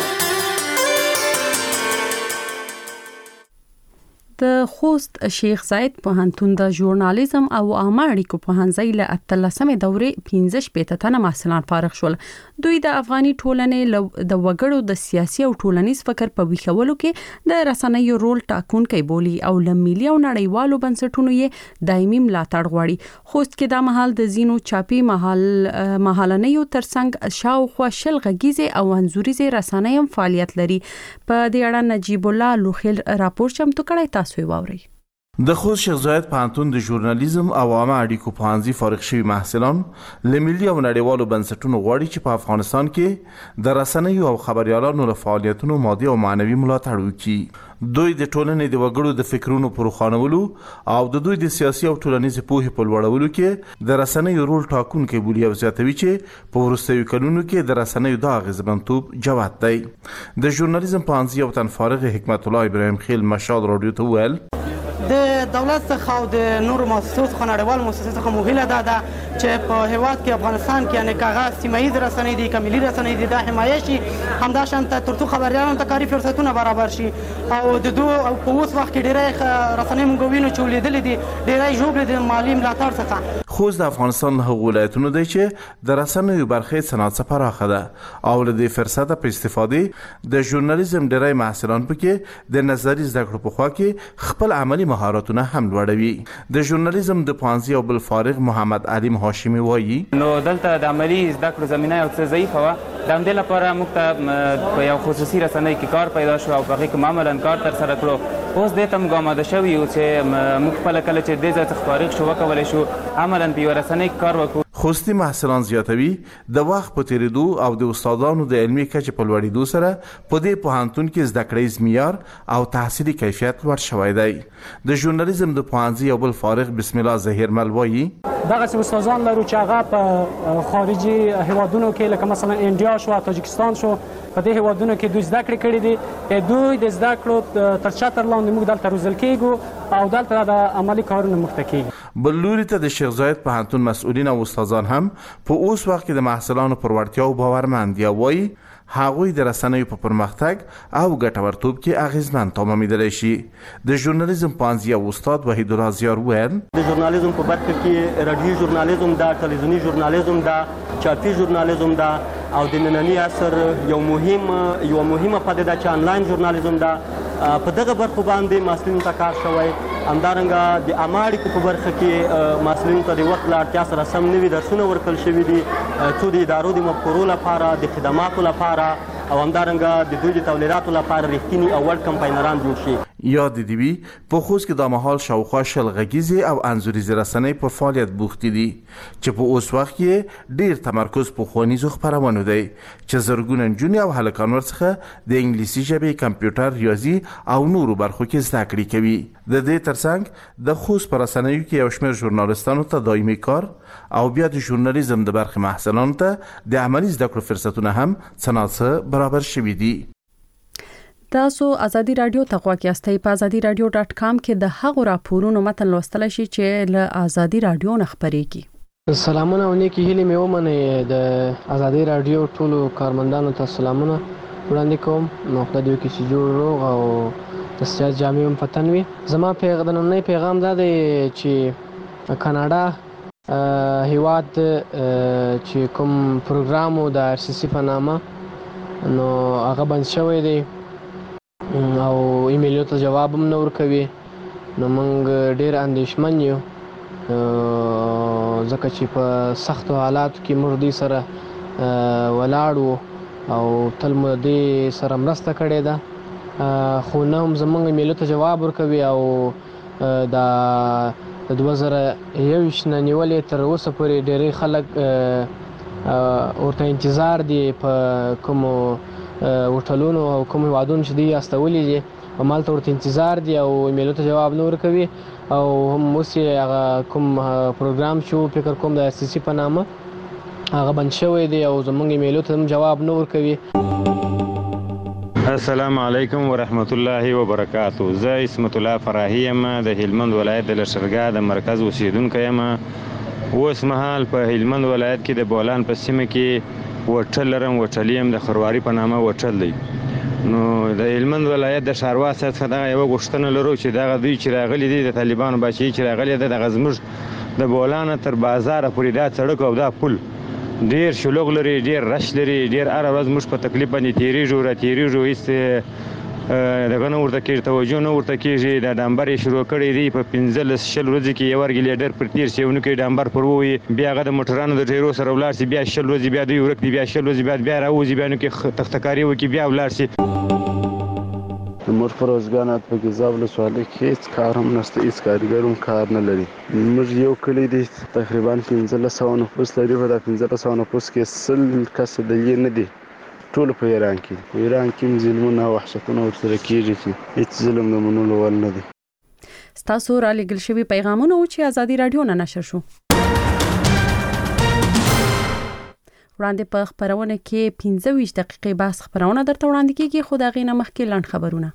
د خوست شیخ زاید پوهنتون د ژورنالیزم او عامه اړیکو پوهنځي له اتلسمې دورې پنځه شپېته تنه محصلان فارغ شول. دوی د افغاني ټولنې د وګړو د سیاسي او ټولنیز فکر په ویښولو کې د رسنیو رول ټاکونکی بولي او له ملي او نړیوالو بنسټونو یې دایمي ملاتړ غواړي. خوست کې د مهال د زینو چاپی مهال مهالنیو ترڅنګ شاوخوا شل غږیزې او انځوریزې رسنۍ هم فعالیت لري. په دې اړه نجیب الله لوخیل راپور چمتو کړی تاسو واورئ.
د خوست شیخ زاید پوهنتون د ژورنالیزم او عامه اړیکو پوهنځي فارغ شوي محصلان له ملي او نړیوالو بنسټونو غواړي چې په افغانستان کې د رسنیو او خبریالانو له فعالیتونو مادي او معنوي ملاتړ وکړي. دوی د ټولنې د وګړو د فکرونو پر روښانولو او د دوی د سیاسي او ټولنیز پوهې په لوړولو کې د رسنیو رول ټاکونکی بولي او زیاتوي چې په وروستیو کلونو کې د رسنیو د اغیزمنتوب جوت دی. د ژورنالیزم پوهنځي او تن فارغ حکمت الله ابراهیم خیل مشال رادیو ته وویل
د دولت څخه او د نورو مؤسسو څخه نړیوالو مؤسسو څخه مو هیله دا ده چې په هیواد کې افغانستان کې یعنې که هغه سیمه ییز رسنۍ دي که ملي رسنۍ دي دا حمایه شي، همداشانته تر څو خبریالانو ته کاري فرصتونه برابر شي او د دو او په اوس وخت کې ډېری رسنۍ موږ وینو چې ولیدلې دي ډېری ژوبلې د مالي ملاتړ څخه.
خوست د افغانستان له هغو ولایتونو دی چې د رسنیو برخې صنعت څخه پراخه ده او له دې فرصته په استفادې د ژورنالیزم ډېری محصلان پکې د نظري زده کړو په خوا کې خپل عملي مهارتونه هم لوړوي. د ژورنالیزم د پوهنځي او بل فارغ محمد علیم هاشمي وایي
نو دلته د عملي زده کړو زمینه یو څه ضعیفه وه، د همدې لپاره موږ ته په یو خصوصي رسنۍ کې کار پیدا شو او په هغې کې معمولا کار ترسره کړو. اوس دې ته موږ آماده شوي یو چې موږ خپله کله چې دې ځای څخه فارغ شو وکولی شو عملا په یوه رسنۍ کې کار وکړو.
خوستي محصلان زیاتوي د وخت په تیریدو او د استادانو د علمي کچې په لوړېدو سره په دې پوهنتون کې زده کړیز معیار او تحصیلي کیفیت لوړ شوی دی. د ژورنالیزم د پوهنځي او بل فارغ بسم الله ظهیرمل وایي
دغسې استادان لرو چې هغه په خارجي هیوادونو کې لکه مثلا انډیا شو، تاجکستان شو، په دې هیوادونو کې دوی زده کړې کړي دي. دوی د زده کړو تر چتر لاندې موږ دلته روزل کېږو او دلته د عملي کارونه موږ ته کېږي.
بل لوري ته د شیخ زاید پوهنتون مسؤلین او استادان هم په اوس وخت کې د محصلانو پر وړتیاو باورمند دي او وایي هغوی د رسنیو په پرمختګ او ګټورتوب کې اغیزمن تمامیدلی شي. د ژورنالیزم پوهنځي او استاد وحید الله زیار وویل
د ژورنالیزم په برخه کې رادیوي ژورنالیزم دا، تلویزیوني ژورنالیزم دا، چاپي ژورنالیزم دا او د ننني عصر یو مهم یو مهمه پدیده چې آنلاین ژورنالیزم دا. په دغه برخو باندې محصلینو ته کار شوی. همدارنګه د عامه اړیکو په برخه کې محصلینو ته د وخت له اړتیا سره سم نوي درسونه ورکړل شوي دي، څو د ادارو د مفکورو لپاره، د خدماتو لپاره او همدارنګه د دوی د تولیداتو لپاره رښتیني او وړ کمپاینران جوړ شي.
یاد دې وي په خوست کې د مهال شاوخوا شل غږیزې او انځوریزې رسنۍ په فعالیت بوختې دي چې په اوس وخت کې ډېر تمرکز په ښوونیزو خپرونو دی چې زرګونه نجونې او هلکان ورڅخه د انګلیسي ژبې، کمپیوټر، ریاضي او نورو برخو کې زده کړې کوي. د دې ترڅنګ د خوست په رسنیو کې یو شمېر ژورنالستانو ته دایمي کار او بیا د ژورنالیزم د برخې محصلانو ته د عملي زده کړو فرصتونه هم څه ناڅه برابر شوي دي.
تاسو ازادي رادیو ته غواړئ یاستئ په ازادي رادیو ډاټ کام کې د هغو راپورونو متن لوستلی شئ چې له ازادي رادیو نه خپرېږي.
سلامونه او نیکی هیلې مې ومنئ. د ازادي رادیو ټولو کارمندانو ته سلامونه وړاندې کوم. نو خدای دې وکړي چې جوړ روغ او د صحت جامې هم په تن وي. زما د نننی پیغام دا دی چې کاناډا هیواد چې کوم پروګرام و د آر سی سی په نامه نو هغه بند شوی دی او ایمیلونو ته جواب هم نه ورکوي. نو موږ ډېر اندېښمن یو ځکه چې په سختو حالاتو کې موږ دوی سره ولاړ وو او تل مو دې سره مرسته کړې ده، خو نه هم زموږ ایمیلونو ته جواب ورکوي او دا د دوه زره یوویشت نه نیولې تر اوسه پورې ډېری خلک ورته انتظار دي په کومو هوټلونو او کوم هیوادونو چې دوی استولي دي همالته ورته انتظار دي او ایمیلونو ته جواب نه ورکوي او هم اوس یې هغه کوم پروګرام چې فکر کوم د آر سی سی په نامه هغه بند شوی دی او زموږ ایمیلونو ته هم جواب نه ورکوي.
السلام علیکم ورحمت الله وبرکاتو. زه اسمت الله فراهی یم، د هلمند ولایت د لشکرګاه د مرکز اوسیدونکی یم. اوس مهال په هلمند ولایت کې د بولان په سیمه کې وټل لرم. وټل یم د خرواري په نامه وټل دی. نو د هلمند ولایت د ښاروال صاحب څخه دغه یوه غوښتنه لرو چې دغه دوی چې راغلي دي د طالبانو بچیي چې راغلي ده دغه زموږ د بولانه تر بازاره پورې دا سړک او دا پل ډېر شلوغ لري، ډېر رش لري، ډېر هره ورځ موږ په تکلیف باندې تېرېږو را تېرېږو. هېڅ دغه نه ورته کېږي، توجه نه ورته کېږي. دا ډامبر یې شروع کړی دی په پنځلس شل ورځې کې یو ورګې لیډر پر تېر شي ونو کې ډامبر پر ووي، بیا هغه د موټرانو د ډېرو سره ولاړ شي، بیا شل ورځې بیا دوی ورک دي، بیا شل ورځې بیا بیا راوځي، بیا نو کې تختکاري وکړي، بیا ولاړ شي.
موږ پر روزګانات په ګیزاب ولسوالۍ کې هیڅ کار هم نشته، هیڅ کارګر هم کار نه لري. موږ یو کلی دی تقریبا پنځلس سوه نفوس لري، په دا پنځلس سوه نفوس کې سل کسه دلې نه دي، ټول په ایران کې په ایران کې ظلمونه او وحشتونه ورسره کېږي چې هیڅ ظلم د منلو وړ نه دی.
ستاسو را لېږل شوي پیغامونه و چې ازادي راډیو نه نشر شو. وړاندې په خبرونه کې پنځه ویشت دقیقې بحث خبرونه درته وړاندې کیږي، خو دا غینه مخکې لاند خبرونه.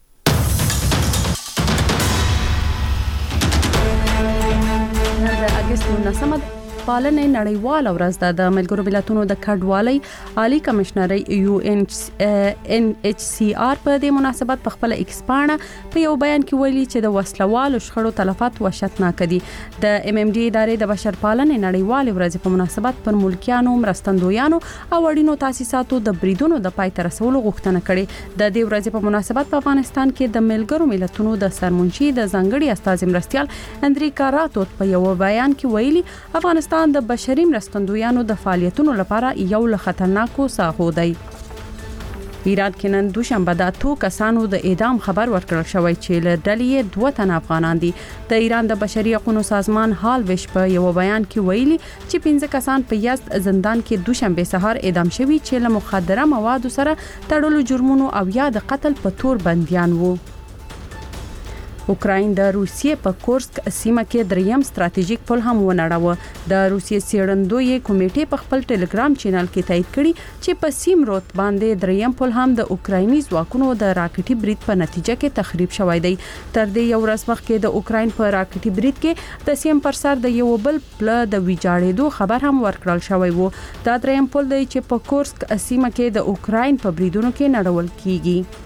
د اگست نهمه پالنې نړیواله ورځ ده. د ملګرو ملتونو د کډوالۍ عالی کمشنري یو ان ایچ سی آر په دې مناسبت په خپل ایکس پاڼه په یو بیان کې ویلي چې د وسلوالو شخړو تلفات وحشتناک دي. د ام ام ډي ادارې د بشر پالنې نړیواله ورځ په مناسبت پر ملکیانو، مرستندویانو او اړینو تاسیساتو د بریدونو د پای ته رسولو غوښتنه کړې. د دې ورځې په مناسبت په افغانستان کې د ملګرو ملتونو د سرمنشي د ځانګړي استازي مرستيال اندریکا راتوت په یو بیان کې ویلي افغانستان د بشري مرستندویانو د فعالیتونو لپاره یو له خطرناکو ساحو دی. ایران کې نن دوشنبه د اتو کسانو د اعدام خبر ورکړل شوی چې له ډلې دوه تنه افغانان دي. د ایران د بشري حقوقو سازمان حال وش په یو بیان کې ویلي چې پنځه کسان په یزد زندان کې دوشنبه سهار اعدام شوي چې له مخدره موادو سره تړلو جرمونو او یا د قتل په تور بنديان وو. اوکراین د روسیې په کورسک سیمه کې دریم ستراتیژیک پل هم ونړاوه. د روسیې څېړندوی کمیټې په خپل ټلګرام چینل کې تایید کړي چې په سیم رود باندې دریم پل هم د اوکرایني ځواکونو د راکټي برید په نتیجه کې تخریب شوی دی. تر دې یو ورځ مخکې د اوکراین په راکټي برید کې د سیم پر سر د یو بل پل د ویجاړېدو خبر هم ورکړل شوی وو. دا دریم پل دی چې په کورسک سیمه کې د اوکراین په بریدونو کې نړول کیږي.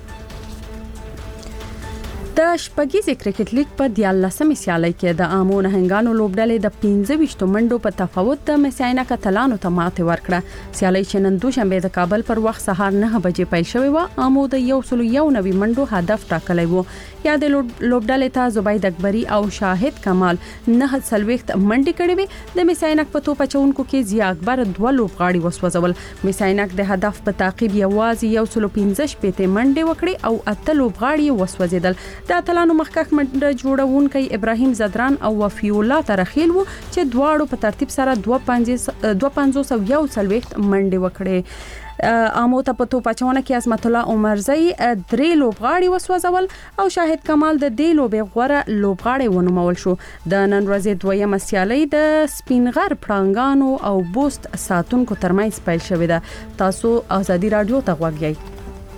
د شپږیزې کرکټ لیګ په دیارلسمې سیالۍ کې د آمو نهنګانو لوبډلې د پنځه ویشت منډو په تفاوت د مساینه کتلانو ته ماته ورکړه. سیالۍ چې نن دوشنبه د کابل پر وخت سهار نه بجې پیل شوې و. آمو د یو سل یو نوي منډو هدف ټاکلی وو. یا د لوبډلې ته زبید اکبری او شاهد کمال نه سلويخت منډي کړې وي. د مساینک په توپ چونکو کې ضیا اکبر دوه لوبغاړي وسوځول. مساینک د هدف په تعقیب یوازې یو سل پنځه شپږ منډي وکړي او اته لوبغاړي وسوځیدل. د اتلانو مخکښ منډه جوړونکي ابراهیم زدران او وفی الله ترخیل وو چې دواړو په ترتیب سره دوه پنځوس او یو سلويخت منډي وکړي. آمو ته په توپ اچونه کې عظمت الله عمرزی درې لوبغاړي وسوځول او شاهد کمال د دې لوبې غوړه لوبغاړي ونومول شو. د نن ورځې دویمه سیالۍ د سپینغر پړانګانو او بوست ساتونکو ترمنځ پیل شوې ده. تاسو ازادي رادیو ته غوږ یئ.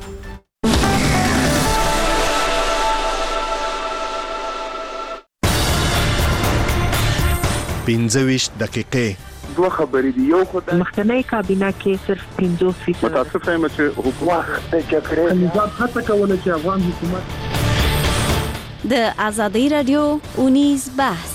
پنځه ویشت دقیقې
دوه خبرې دي. یو خدای
مخکنی کابینه کې صرف پنځوس فیصد
متاسف یم چې حکومت د جګړې نظام هڅه کوله چې افغان حکومت
د ازادي رادیو اونیز بحث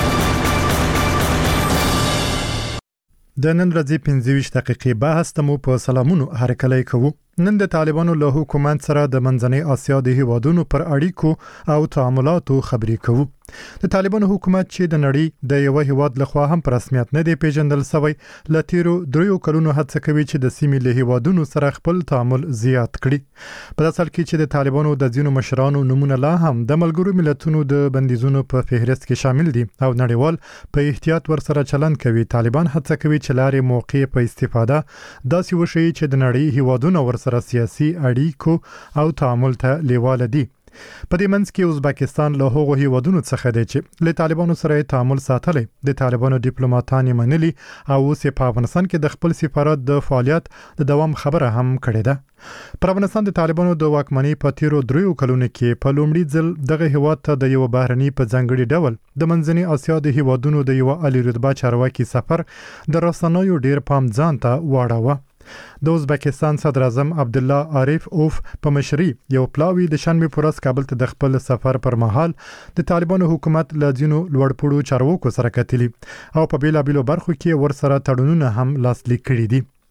د نن ورځې پنځه ویشت دقیقې بحث ته مو په سلامونو هرکلی کوو. نن د طالبانو له حکومت سره د منځنۍ اسیا د هیوادونو پر اړیکو او تعاملاتو خبرې کوو. د طالبانو حکومت چې د نړۍ د یو هیواد لخوا هم په رسمیت نه دی پیژندل شوی، ل تیرو دریو کلونو هڅه کوي چې د سیمې له هیوادونو سره خپل تعامل زیات کړي. په داسې حال کې چې د طالبانو د ځینو مشرانو نمونه لا هم د ملګرو ملتونو د بندیزونو په فهرست کې شامل دي او نړیوال په احتیاط ورسره چلند کوي. طالبان هڅه کوي چې لارې موقع په استفاده داسې وشي چې د نړۍ هیوادونو ورسره سیاسي اړیکو او تعامل ته لیواله دي. په دې منځ کې ازبکستان له هغو هیوادونو څخه دی چې له طالبانو سره تعامل ساتلی. د طالبانو ډیپلوماټان منلي او اوس په افغانستان کې د خپل سفارت د فعالیت د دوام خبره هم کړې ده. پر افغانستان د طالبانو د واکمنۍ په تیرو دریو کلونو کې په لومړي ځل دغه هیواد ته د یو بهرني په ځانګړي ډول د منځنۍ اسیا د هیوادونو د یو عالی رتبه چارواکي سفر د رسنیو ډیر پام ځان ته واړاوه. د ازبکستان صدر اعظم عبدالله عارف اوف په مشرۍ یو پلاوی د شنبه پر ورځ کابل ته د خپل سفر پر مهال د طالبانو حکومت له ځینو لوړپوړو چارواکو سره کتلي او په بیلابیلو برخو کې ورسره تړونونه هم لاسلیک کړي دي.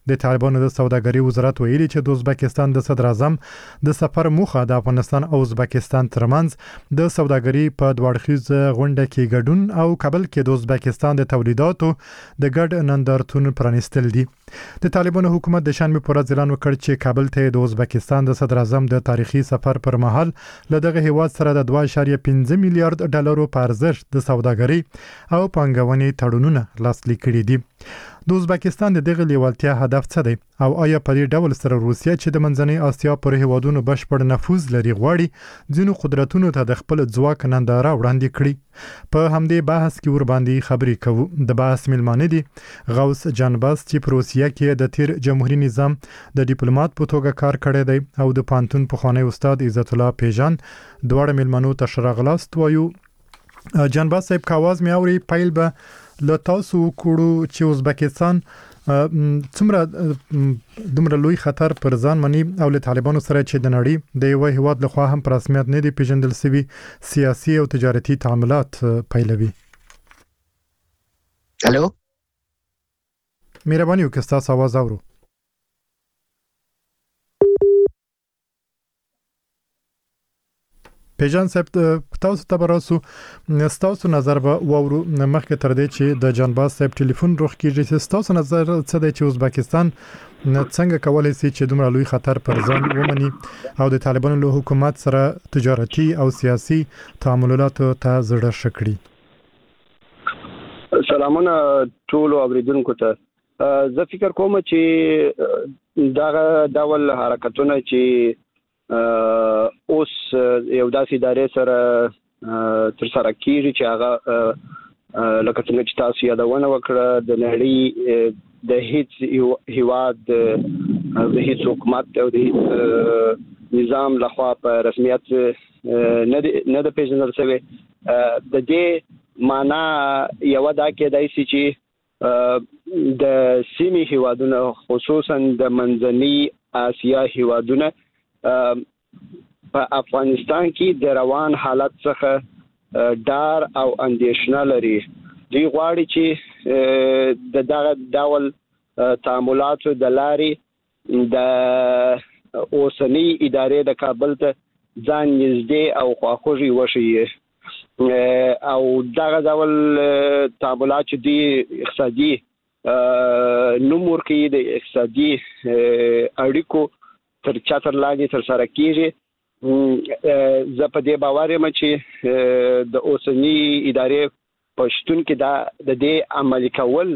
د طالبانو د سوداګري وزارت ویلي چې د ازبکستان د صدر اعظم د سفر موخه د افغانستان او ازبکستان ترمنځ د سوداګري په دوړخیز غونډه کې ګډون او کابل کې د ازبکستان د تولیداتو د ګډ نندارتون پرانیستل دي. د طالبانو حکومت د شنبه پر ورځ اعلان وکړ چې کابل ته د ازبکستان د صدر اعظم د تاریخي سفر پر مهال له دغه هیواد سره د دوه اعشاریه پنځه میلیارډ ډالرو په ارزښت د سوداګري او پانګونې تړونونه لاسلیک کړي دي. د ازبکستان د دغه لیوالتیا هدف څه دی او آیا په دې ډول سره روسیه چې د منځنۍ اسیا پر هیوادونو بشپړ نفوذ لري غواړي ځینو قدرتونو ته د خپل ځواک ننداره وړاندې کړي؟ په همدې بحث کې ور باندې خبرې کوو. د بحث ملمانه دي غوث جانباز چې په روسیه کې د تیر جمهوریت نظام د ډیپلوماټ په توګه کار کړی دی او د پانتون پخوانی استاد عزت الله پیژان دواړه ملمنو ته شراغلاست وایو. جانباز صاحب کاواز مې اوري پیل به له تاسو کړو چې ازبکستان څومره دومره لوی خطر پر ځان مني او له طالبانو سره چې د نړۍ د یو هیواد لخوا هم پر رسمیت نه دی پیژندل شوی سیاسي او تجارتي تعاملات پیلوي.
الو
مهرباني وکړئ تاسو आवाज اورو. پیژان صاحب تاسو ته براسو تاسو نظر به وورو مخکې تر دې چې د جانباز صاحب ټلیفون روخ کیږي تاسو نظر څه دی چې ازبکستان څنګه کولای شي چې دومره لوی خطر پر ځان ومني او د طالبانو له حکومت سره تجارتي او سیاسي تعاملات ته زړه شکړي؟
سلامونه ټول اوریدونکو ته. زه فکر کوم چې دا ډول حرکتونه چې اوس یو داسې ادارې سره تر سره کیږي چې هغه لکه څنګه چې تاسو یادونه وکړه د نړۍ د هیڅ هیواد د هیڅ حکومت او د هیڅ نظام لخوا په رسمیت نه د پیژندل شوی. د دې معنا یو دا کېدای شي چې د سیمې هیوادونه خصوصا د منځنۍ اسیا هیوادونه په افغانستان کې د روان حالت څخه ډار او اندېښنه لري. دوی غواړي چې د دغه ډول تعاملاتو د لارې د اوسنۍ ادارې د کابل ته ځان نږدې او خواخوږي وشي او دغه ډول تعاملات چې دوی اقتصادي نوم ورکوي د اقتصادي اړیکو تر چتر لاندې تر سره کیږي. زه په دې باور یم چې د اوسنۍ ادارې په شتون کې دا د دې عملي کول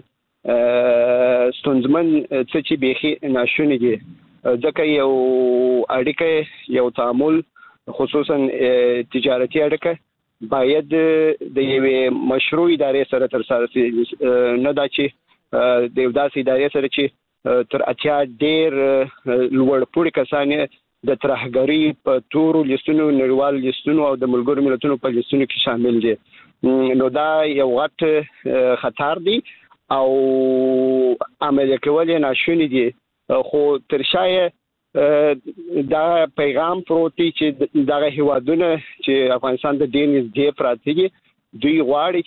ستونزمن څه چې بیخي ناشونی دي ځکه یو اړیکه یو تعامل خصوصا تجارتي اړیکه باید د یوې مشروع ادارې سره تر سره نه دا چې د یو داسې ادارې سره چې تر اتیا ډیر لوړ پوړي کسان د ترهګری په تورو لیستونو نړیوال لیستونو او د ملګرو ملتونو په لیستونو کې شامل دي. نو دا یو غټ خطر دی او عملي کول یې ناشونی دي. خو تر شایه دا پیغام پروتي چې دغه هیوادونه چې افغانستان د دین نږدې پراته دي دوی غواړي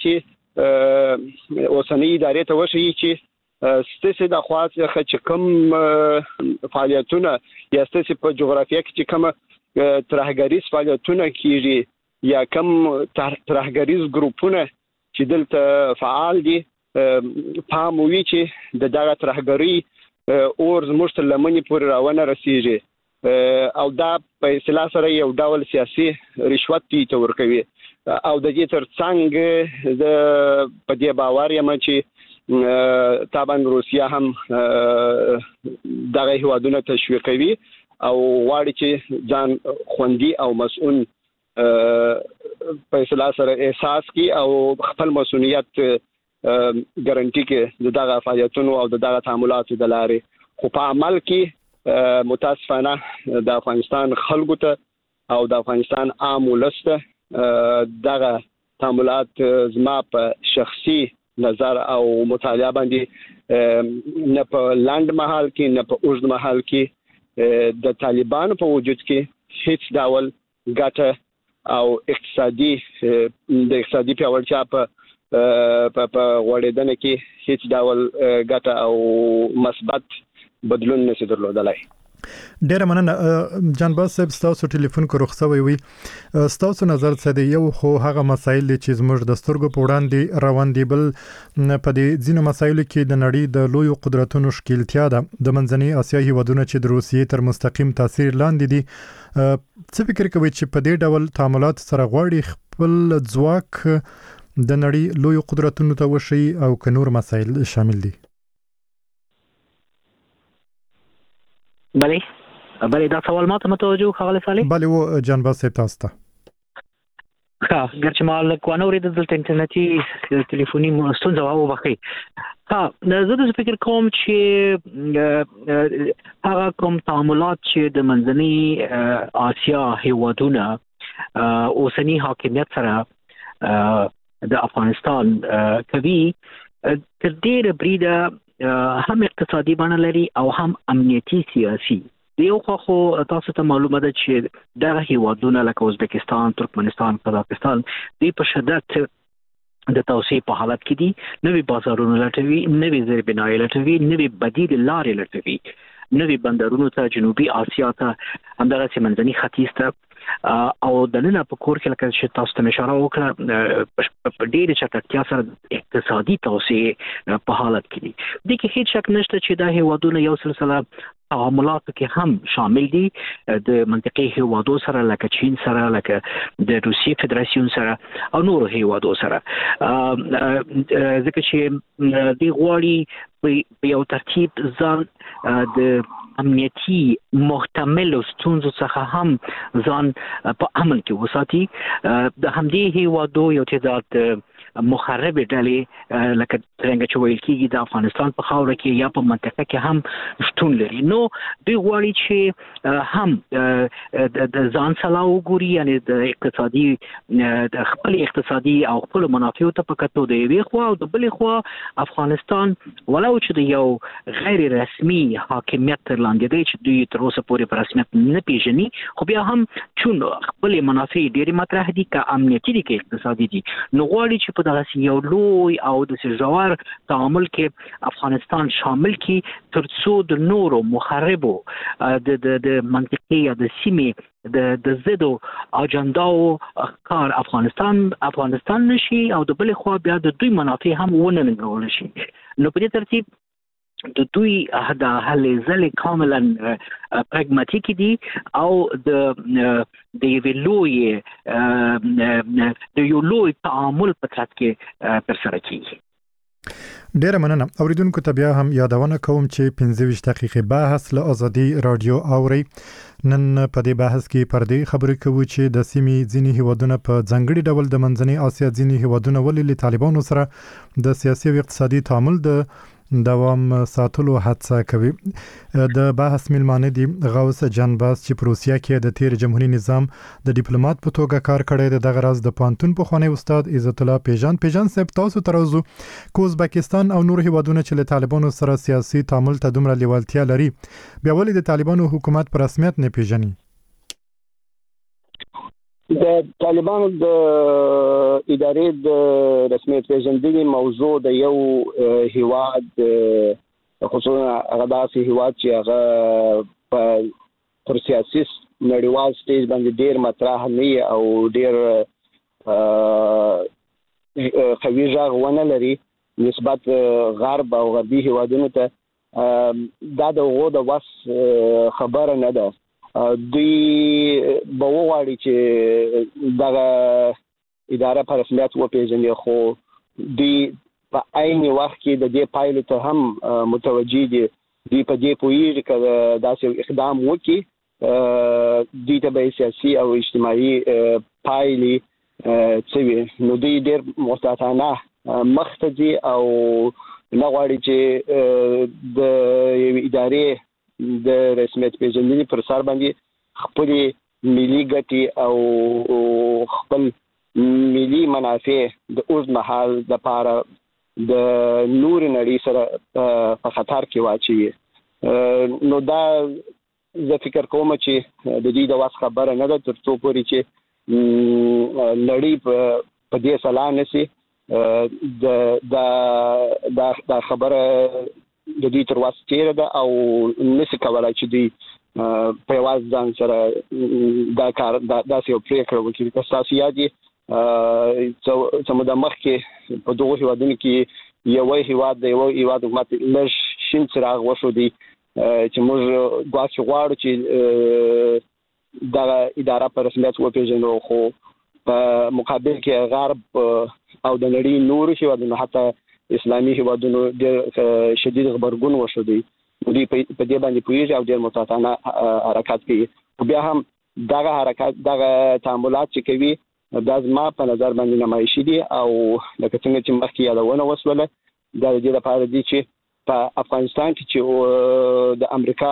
چې اوسنۍ ادارې ته وشي چې ستاسو د خواصه چې کوم فعالیتونه یا ستاسو په جغرافیه کې چې کوم ترهګریز فعالیتونه کیږي یا کوم ترهګریز ګروپونه چې دلته فعال دي پام وی چې د دغه ترهګری اور زموږ تر لمنې پورې راونه رسیږي او دا په اصطلاح سره یو ډول سیاسي رشوت دی ته ورکوي او د دې ترڅنګ د په دې باور یم چې طبعا روسیا هم دغه هیوادونه تشویقوي او غواړي چې ځان خوندي او مسؤل په اصطلاح سره احساس کی او خپل مسؤلیت ګارانټي کې دغه فعالیتونو او دغه تعاملاتو د لارې. خو په عمل کې متاسفانه د افغانستان خلکو ته او د افغانستان عام ولس ته دغه تعاملات زما په شخصي نظر او مطالعه باندې نه په لاند محل کې نه په اوږد محل کې د طالبانو په وجود کې هیڅ ډول ګټه او اقتصادي د اقتصادي پیاوړتیا په په وړاندې کې هیڅ ډول ګټه او مثبت بدلون نشي درلودلای.
ډیر مننه جانباز صاحب، تاسو ټلیفون کو رخصوي وي، تاسو نظر څه دی؟ یو خو هغه مسایل چې زموږ د سترګو په وړاندې روان دي، بل په دې ځینو مسایلو کې د نړۍ د لوی قدرتونو ښکیلتیا ده، د منځنۍ اسیا هیوادونه چې د روسیې تر مستقیم تاثیر لاندې دي. څه فکر کوي چې په دې ډول تعاملات سره غواړي خپل ځواک د نړۍ لوی قدرتونو ته وشي او که نور مسایل شامل دي؟
بله بله دا سوال ما ته متوجه خغل صالح.
بله و جانباز صاحب تاسو ته.
ها ګرچې ما لږ وانه اورېدل دلته انټرنیټي ټلیفوني ستونزه وه، وبخئ. ها زه د فکر کوم چې هغه کوم تعاملات چې د منځنۍ اسیا هیوادونه اوسني حاکمیت سره د افغانستان کوي تر ډېره بریده هم اقتصادي بڼه لري او هم امنیتي سیاسي. د یو خوا خو تاسو ته معلومه ده چې دغه هیوادونه لکه ازبکستان، ترکمنستان، قزاقستان دوی په شدت د توسعې په حالت کې دي، نوي بازارونه لټوي، نوي زیربنایي لټوي، نوي بدیل لارې لټوي، نوي بندرونو ته، جنوبي اسیا ته، همدغسې منځني ختیځ ته او دننه په کور کې لکه چې تاسو ته اشاره وکړه په ډېرې چټکتیا سره اقتصادي توسعې په حالت کې دي. دې کې هیڅ شک نشته چې دا هیوادونه یو سلسله تعاملاتو کې هم شامل دي د منطقې هیوادو سره، لکه چین سره، لکه د روسیې فدراسیون سره او نورو هیوادو سره، ځکه چې دوی غواړي په یو ترتیب ځان د امنیتي محتملو ستونزو څخه هم ځان په امن کې وساتي. د همدې هیوادو یو تعداد مخرب ډلې لکه څنګه چې ویل کېږي د افغانستان په خاوره کې یا په منطقه کې هم شتون لري. نو دوی غواړي چې هم د ځان سلا وګوري، یعنی د اقتصادي د خپل اقتصادي او خپل منافعو ته په کتو د یوې خوا او د بلې خوا افغانستان ولو چې د یو غیر رسمي حاکمیت تر لاندې دی چې دوی تر اوسه پورې په رسمیت نه پیژني، خو بیا هم چون خپل منافع ډېرې مطرح دي، که امنیتي دي که اقتصادي دي، نو غواړي چې په دغسې یو لوی او داسې ژور تعامل کې افغانستان شامل کړي تر څو د نورو مخربو د د منطقې یا د سیمې د د ضدو اجنداو کار افغانستان افغانستان نشي او د بلې خوا بیا د دوی منافع هم ونه ننګول شي. نو په دې ترتیب د دوی د هلې ځلې کاملا پراګماتیک دي او د د یوې لویې د یو لوی تعامل په ترڅ کې ترسره کیږي.
ډیره مننه. اوریدونکو ته بیا هم یادونه کوم چې پنځه ویشت دقیقې بحث له ازادي رادیو اوري. نن په دې بحث کې پردې خبرې کوو چې د سیمې ځینې هیوادونه په ځانګړي ډول د منځنۍ اسیا ځینې هیوادونه ولې له طالبانو سره د سیاسي او اقتصادي تعامل د دوام ساتلو هڅه کوي. د بحث میلمانه دي غوث جانباز چې په روسیا کې د تیر جمهوریت نظام د ډیپلوماټ په توګه کار کړی دی. دغه راز د پانتون په خونه استاد عزت الله پیژان پیژان صاحب تاسو ترازو کو ازبکستان او نور هیوادونه چې له طالبانو سره سیاسي تعامل ته دومره لیوالتیا لري، بیا ولې د طالبانو حکومت په رسمیت نه پیژني؟
د طالبانو د ادارې د رسمیت پیژندنې موضوع د یو هیواد خصوصا هغه داسې هیواد چې هغه په پر سیاسي نړیوال سټیج باندې ډېر مطرح نه او ډېر قوي غږ ونه لري نسبت غرب او غربي هیوادونو ته، دا د هغو د وس خبره نه ده. دوی به وغواړي چې دغه اداره په رسمیت وپیژني، خو دوی په عین وخت کې د دې پایلو ته هم متوجه دي. دوی په دې پوهیږي که داسې اقدام وکړي دوی ته به سیاسي او اجتماعي پایلې څه وي، نو دوی ډېر محتاطانه مخ ته ځي او نه غواړي چې د یوې ادارې د رسمیت پیژندنې پر سر باندې خپل ملي ګټې او خپل ملي منافع د اوږد مهال لپاره د نور نړۍ سره په خطر کې واچوي. نو دا زه فکر کوم چې د دې د وس خبره نه ده تر څو پورې چې نړۍ په دې سلا نشي. دا دا دا خبره د دوی تر وس تیر ده او نس کولای چې دوی په واز ځان سره دا کار داسې یو پریکړه وکړي. که تاسو یاد یې څه د مخکې په دغه هیوادونو کې یو هیواد دی یو هیواد حکومت لږ شین څراغ وښودي چې موږ ګواکې غواړو چې دغه اداره په رسمیت وپېژنو، خو په مقابل کې غرب او د نړۍ نور هیوادونو حتی اسلامي هیوادونو ډېر شدید غبرګون وښودي. دوی په دې باندې پوهېږي او ډېر متعاطفانه حرکت کوي. بیا هم دغه حرکت دغه تعاملات چې کوي دا زما په نظر باندې نمایشي دي او لکه څنګه چې مخکې یادونه وسوله دا د دې لپاره دي چې په افغانستان کې چې د امریکا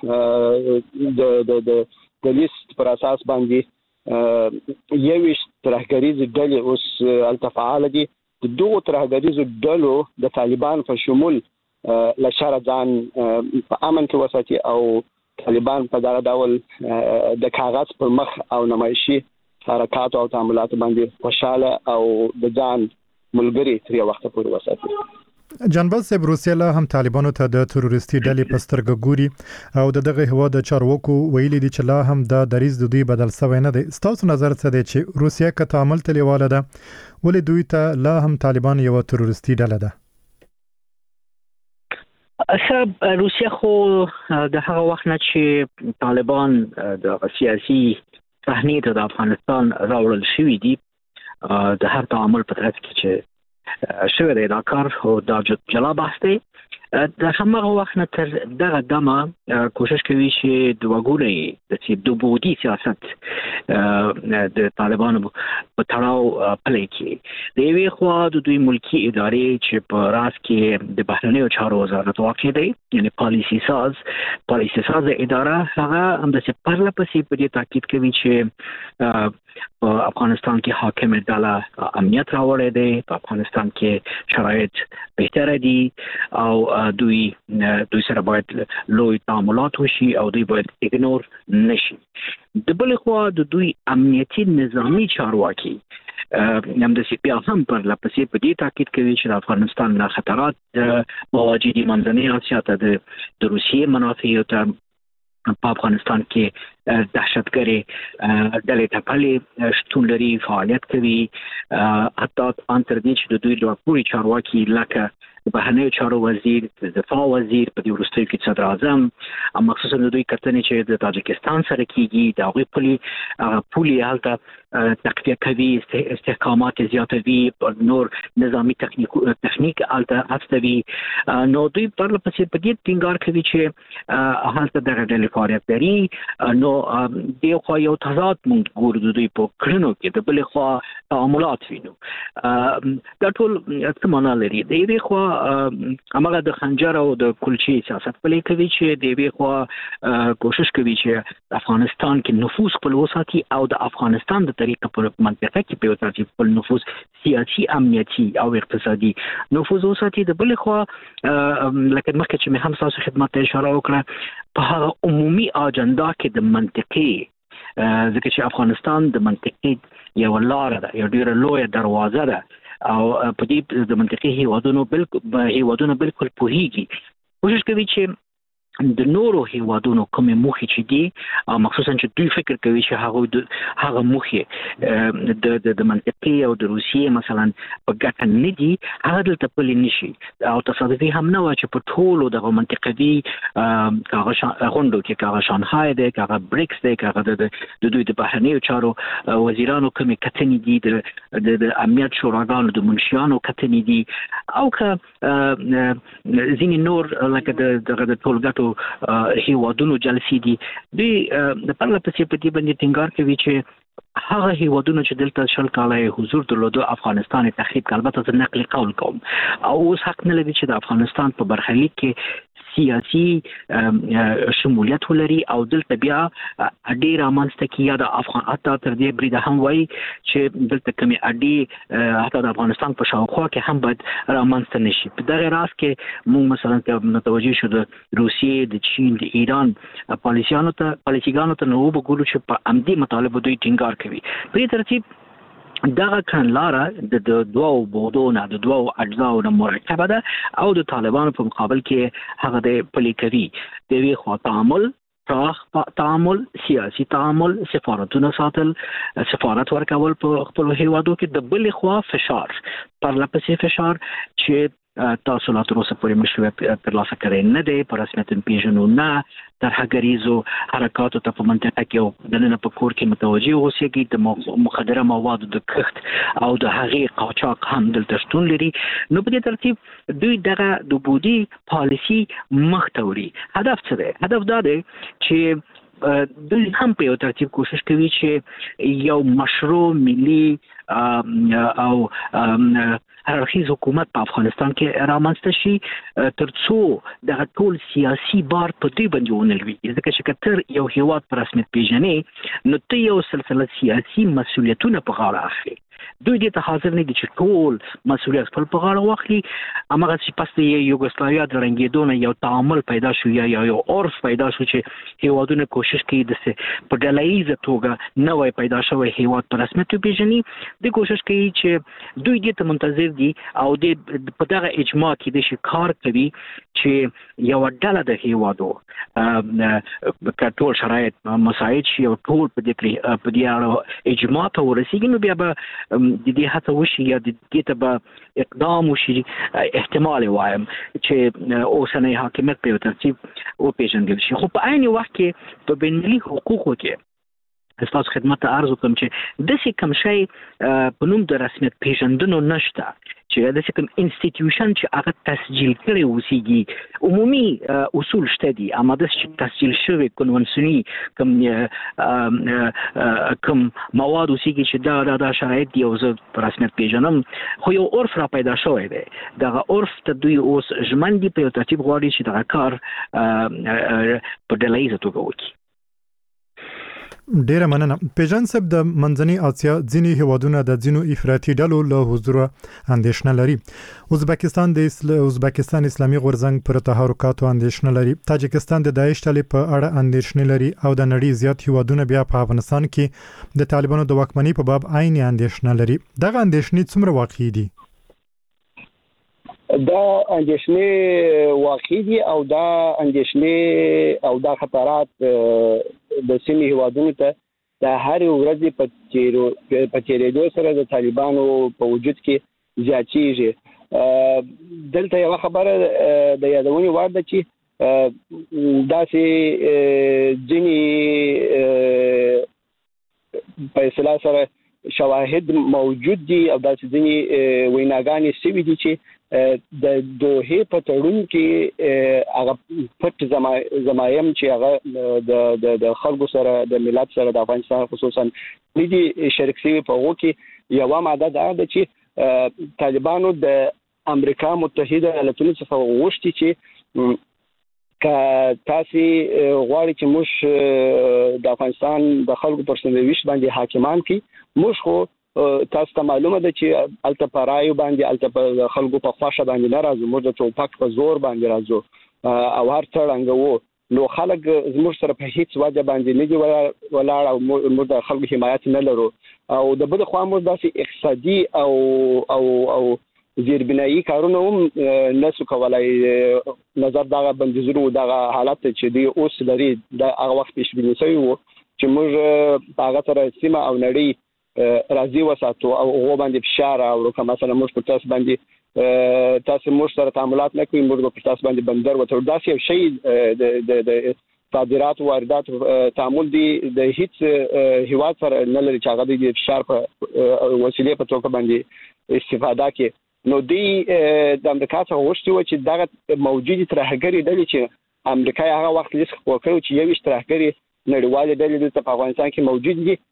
د د د د لیست پر اساس باندې یویشت ترهګریزې ډلې اوس هلته فعاله دي. د دغو ترهګریزو ډلو د طالبان په شمول له شره ځان په امن کې وساتي او طالبان په دغه ډول د کاغذ پر مخ او نمایشي حرکات او تعاملات باندې خوشاله او د ځان ملګري تر یو وخته پورې وساتي.
جنبال صاحب روسیه له هم طالبانو ته د تروریستي ډلې په سترګه ګوري او د دغه هیواد د چارواکو ویلي دي چې لا هم د دریځ د دوی بدل شوی نه دی. ستاسو نظر څه دی چې روسیه که تعامل ته لیواله ده ولې دوی ته لا هم طالبان یو تروریستي ډله ده؟
اصلا روسیه خو د هغه وخت نه چې طالبان د سیاسي صحنې ته د افغانستان راوړل شوي دي د هر تعامل په ترڅ کې چې شوی دی دا کار او دا جلا بحث دی. د هماغه وخت نه تر دغه دمه کوشش کوي چې د وګوري د دو بودی سیاست د طالبانو په تړاو پلي کوي. د یوې خوا د دوی ملکی ادارې چې په راس کې د بهرنیو چارو وزارت واقع دی یعنی پالیسی ساز پالیسی ساز اداره هغه هم د پرله پسې په دې تاکید کوي چې په افغانستان کې حاکم ډله امنیت راوړی دی، په افغانستان کې شرایط بهتره دي او دوی دوی سره باید لوی تعاملات وشي او دوی باید ایګنور نشي. د بل خوا د دوی امنیتي نظامی چارواکي هم د سی پی هم پر لپسې په دې تاکید کوي چې د افغانستان نه خطرات مواجه دي منځنۍ اسیا ته د روسیې منافع ته په افغانستان کې دهشتګري ډلې ټپلې شتون لري، فعالیت کوي. حتی ان تر دې چې د دوی لوړپوړي چارواکي لکه د بهرنیو چارو وزیر، د دفاع وزیر، په دې وروستیو کې صدر اعظم او مخصوصا د دوی کتنې چې د تاجکستان سره کېږي د هغوی پولي پولي هلته تقویه کوي، استحکامات زیاتوي، نور نظامی تخنیک هلته هڅوي. نو دوی پرله پسې په دې ټینګار کوي چې هلته دغه ډلې فعالیت لري. نو د یو خوا یو تضاد مونږ ګورو د دوی په کړنو کې، د بلې خوا تعاملات وینو. دا ټول څه معنا لري؟ د یوې خوا امغه د خنجر او د کلچې سیاست پلي کوي چې د یوې خوا کوشش کوي چې افغانستان کې نفوذ خپل وساتي او د افغانستان د طریقه په منطقه کې په وساتي خپل نفوذ سیاسي، امنیتي او اقتصادي نفوذ وساتي. د بل خوا لکه مخکې چې مې هم تاسو خدمت ته اشاره وکړه په هغه عمومي اجنډا کې د منطقي ځکه چې افغانستان د منطقي یو لار ده، یو ډیره لویه دروازه ده او په دې د منطقي هیوادونو بالکل هیوادونو بالکل پوهیږي. کوشش کوي چې د نورو هیوادونو کومې موخې چې دي او مخصوصا چې دوی فکر کوي چې هغه هغه موخې د د منطقي او د روسیې مثلا په ګټه نه دي، هغه دلته پلي نشي. او تصادفي هم نه و چې په ټولو دغه منطقوي هغه غونډو کې هغه شانهای دی، هغه بریکس دی، هغه د دوی د بهرنیو چارو وزیرانو کومې کتنې دي، د امنیت شوراګانو د منشیانو کتنې دي او که ځینې نور لکه دغه د ټولګټو هیوادونو جلسې دي. دوی د پرله پسې په دې باندې ټینګار کوي چې هغه هیوادونو چې دلته شل کاله حضور درلوده افغانستان تخریب کړ. البته زه نقل قول کوم او اوس حق نه لري چې د افغانستان په برخلیک کې سیاسي شمولیت ولري او دلته بیا اډې رامنځته کړي. یا د افغان حتی تر دې بریده هم وایي چې دلته کومې اډې حتی د افغانستان په شاوخوا کې هم باید رامنځته نشي. په دغه راز کې موږ مثلا متوجه شو د روسیې، د چین، د ایران پالیسیانو ته پالیسیګانو ته نو وګورو چې په همدې مطالبه دوی ټینګار کوي. په دې ترتیب دغه کړنلاره د دوو بودونه د دوو اجزاو نه مرکبه ده او د طالبانو په مقابل کې هغه د پلي کوي د وی خوا تعامل پراخ تعامل سیاسي تعامل سفارتونه ساتل سفارت ورکول په خپل هیوادو کې د بل خوا فشار پرلپسې فشار چې تاسو لا تر اوسه پورې مشروعیت ترلاسه کړی نه دی په رسمیت پیژنو نه ترهګریزو حرکاتو ته په منطقه کې او دننه په کور کې متوجه اوسېږي د مخدره موادو د کښت او د هغې قاچاق هم دلته شتون لري. نو په دې ترتیب دوی دغه د بودی پالیسي مخ ته وړي. هدف څه دی؟ هدف دا دی چې دوی هم په یو ترتیب کوشش کوي چې یو مشروع ملي او هرخیز حکومت په افغانستان کې رامنځته شي ترڅو دغه ټول سیاسي بار په دوی باندې ونلوي. ځکه چې کتر یو هیواد په رسمیت پیژنې نو ته یو سلسله سیاسي مسؤلیتونه په غاړه اخلي. دوی دې ته حاضر نه دي چې ټول مسؤلیت خپل په غاړه واخلي. هماغه چې پس د یوګوسلاویا د رنګېدو نه یو تعامل پیدا شو یا یو عرف پیدا شو چې هیوادونه کوشش کوي د په ډله ییزه توګه نوی پیدا شوی هیواد په رسمیت پیژني. د کوشش کوي چې دوی دې ته منتظر دي او د په دغه اجماع کې د شکار کوي چې یو ډله د هیوادو ټول شرایط مساعد شي او ټول په دې په دې اړه اجماع ته ورسیږي. نو بیا به د دې هڅه وشي یا د دې ته به اقدام وشي. احتمال وایم چې اوسنۍ حاکمیت په یو ترتیب وپېژندل شي. خو په عین وخت کې په بین‌المللي حقوقو کې استاسو خدمت ته عرض وکړم چې داسې کوم شی په نوم د رسمیت پیژندنو نشته چې داسې کوم انسټیټیوشن چې هغه تسجیل کړی اوسېږي. عمومي اصول شته دي اما داسې چې تسجیل شوی کنونسیوني کوم کوم مواد اوسېږي چې دا دا, دا شرایط دي او زه په رسمیت پیژنم. خو یو عرف را پیدا شوی دی. دغه عرف ته دوی اوس ژمن دي په یو ترتیب غواړي چې دغه کار په ډله ییزه توګه وکړي.
ډیره مننه. پیژن صاحب د منځنۍ اسیا ځینې هیوادونه د ځینو افراطي ډلو له حضور اندېښنه لري. ازبکستان د اسل... ازبکستان اسلامي غورځنګ پر تحرکاتو اندېښنه لري. تاجکستان د داعش ډلې په اړه اندېښنه لري او د نړۍ زیات هیوادونه بیا په افغانستان کې د طالبانو د واکمنۍ په باب عین اندېښنه لري. دغه اندېښنې څومره واقعي دي؟
دا اندېښنې واقعي دي او دا اندېښنې او دا خطرات د سیمې هیوادونو ته د هر ورځې په تیرو په تیرېدو سره د طالبانو په وجود کې زیاتېږي. دلته یو خبره د یادونې وړ ده چې داسې ځینې په اصطلاح سره شواهد موجود دي او داسې ځینې ویناګانې سوي دي چې د دوه په تړون کې هغه پټ زمایم چې هغه د د خلکو سره د ملت سره د افغانستان خصوصا دې شریک شوی په وو کې یو ماده ده چې طالبانو د امریکا متحده ایالاتونو څخه غوښتي چې که تاسو غواړئ چې موږ د افغانستان د خلکو پر سندویش باندې حاکمان کی موږ خو تاسو ته معلومه ده چې الته پرایو باندې الته په خلکو په خواشه باندې ناراضو موږ د ټوپک په زور باندې راځو او هر څنګه وو نو خلک زموږ سره په هیڅ وجه باندې نه دی ولاړ او موږ د خلکو حمایت نه لرو او د بل خوا موږ داسې اقتصادي او او او زیربنایي کارونه هم نسو کولای نظر دغه بندیزونو دغه حالت چې دی اوس لري د هغه وخت پیش بینی شوی وو چې موږ په هغه سره سیمه او نړۍ راځي وساتو او هغه باندې فشار او کوم مثلا موږ په تاسو باندې تاسو موږ سره تعاملات نه کوي موږ په تاسو باندې بندر وته داسې یو شی د د صادرات او واردات تعامل دي د هیڅ هیواد سره نه لري چې هغه د فشار په وسیله په توګه باندې استفاده کوي. نو دی د امریکا څخه غوښتي و چې دغه موجودي ترهګری ډلې چې امریکا هغه وخت لیست وکړو چې یو ترهګری نړیوال ډلې د افغانستان کې موجود دي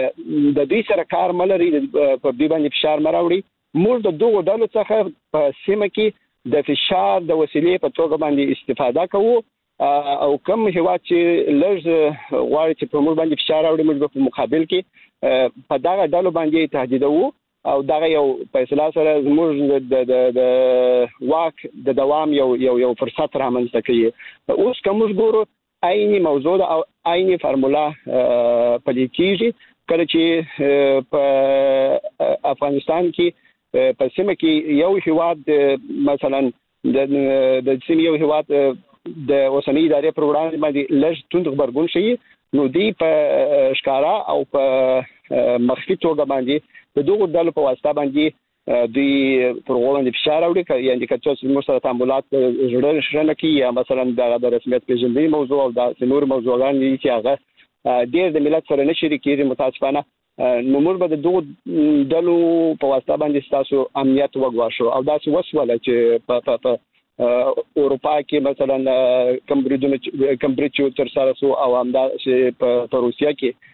د دې سره کار ملري په دې باندې فشار مراوړي. موږ د دوه ډلو څخه په سیمه کې د فشار د وسیلې په توګه باندې استفاده کوو او کوم هیواد چې لږ غواړي چې په موږ باندې فشار راوړي موږ په مقابل کې په دغه ډلو باندې تهدیدوو او دغه یو فیصله سره زموږ د د د واک د دوام یو یو یو فرصت رامنځته کوي. اوس کوم موږ ګورو عیني موضوع او عیني فرموله پلي کیږي کله چې په افغانستان کې په سیمه کې یو هیواد مثلا د د سیمه یو هیواد د اوسنۍ ادارې پروګرام باندې لږ توند خبرګون شي نو دی په ښکارا او په مخفي توګه باندې د دغه ډلو په واسطه باندې دوی پروګرام د فشار اوري یعنی که څه موږ سره تعاملات جوړل شنه کی یا مثلا د رسمیت پیژندنې موضوع او د نور موضوعات چې هغه ډیر د ملت سره نشي کېږي متاسفانه نو موږ به د دغه ډلو په واسطه باندې تاسو امنیت وګواښو او دا څه وسوله چې په په اروپا کې مثلا کمبریج کمبریج تر سره سو او همدا چې په روسیا کې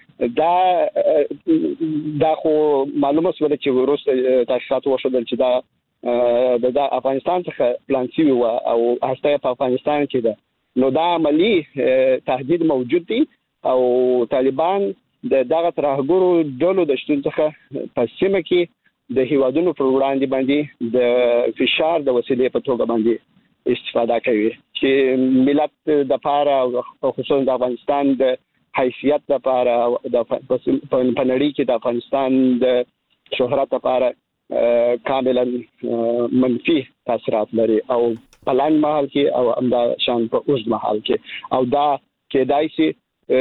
دا دا خو معلومه سول چې وروسته تحقیقات وشول چې دا د افغانستان څخه پلان شوی و او هسته په افغانستان کې ده نو دا عملی تهدید موجود دی او طالبان د دغه ترهګرو ډلو د شتون څخه په سیمه کې د هیوادونو پر وړاندې باندې د فشار د وسیلې په توګه باندې استفاده کوي چې ملت د پاره او خصوصا د افغانستان د حیثیت لپاره د پنړی کې د افغانستان د شهرت لپاره کاملا منفي تاثیرات لري او په لاندې محل کې او همدا شان په اوږد محل کې او دا کېدای شي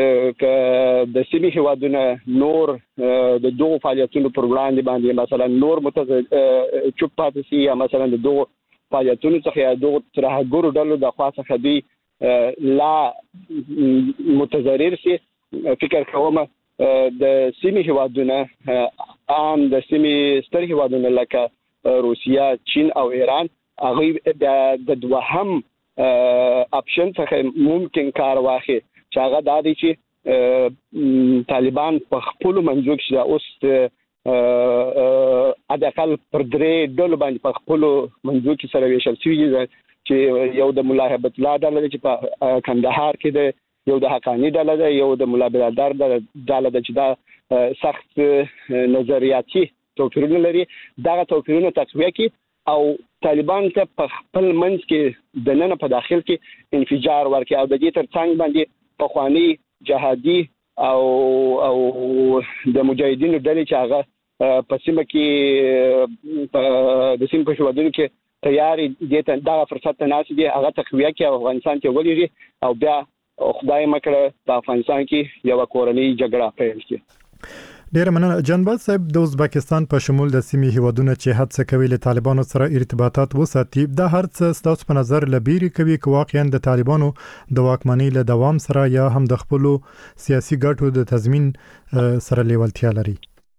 ک د سیمې هیوادونو نور د دوه فعالیتونو پر وړاندې باندې مثلا نور متز چوپ پاتې شي یا مثلا د دوه فعالیتونو څخه یا دوه ترهګرو ډلو د خاصه خدي لا متضرر سي فکر کوم د سیمې هیوادونو عام د سیمې ستر هیوادونو لکه روسیا چین او ایران هغه د دوهم اپشن څخه ممکن کار واخلي چې هغه د دې چې طالبان په خپل منځو کې اوس اډکل پر درې ډول باندې په خپل منځو کې سره ویشل شوی چې یو د مولا هیبت الله ډله چې په کندهار کې ده یو د حقانی ډله ده یو د مولا برادر ډله ده چې دا سخت نظریاتي توپیرونه لري دا توپیرونه تقویه کی او طالبان ته په خپل منځ کې د نن په داخل کې انفجار ورکړي او د دې ترڅنګ باندې په خواني جهادي او او د مجاهدینو ډلې چې هغه په سیمه کې د سیمې په هیوادونو کې تیاری دې ته دا فرصت ته ناس دي هغه تقویه کې افغانستان کې ولېږي او بیا خدای مکړه په افغانستان کې یو کورنۍ جګړه پیل شي
ډیر مننه جنبال صاحب د ازبکستان په شمول د سیمې هیوادونو چې هڅه کوي له طالبانو سره ارتباطات وساتي دا هر څه ستاسو په نظر لبیري کوي چې واقعا د طالبانو د واکمنۍ له دوام سره یا هم د خپل سیاسي ګټو د تضمین سره لیوالتیا لري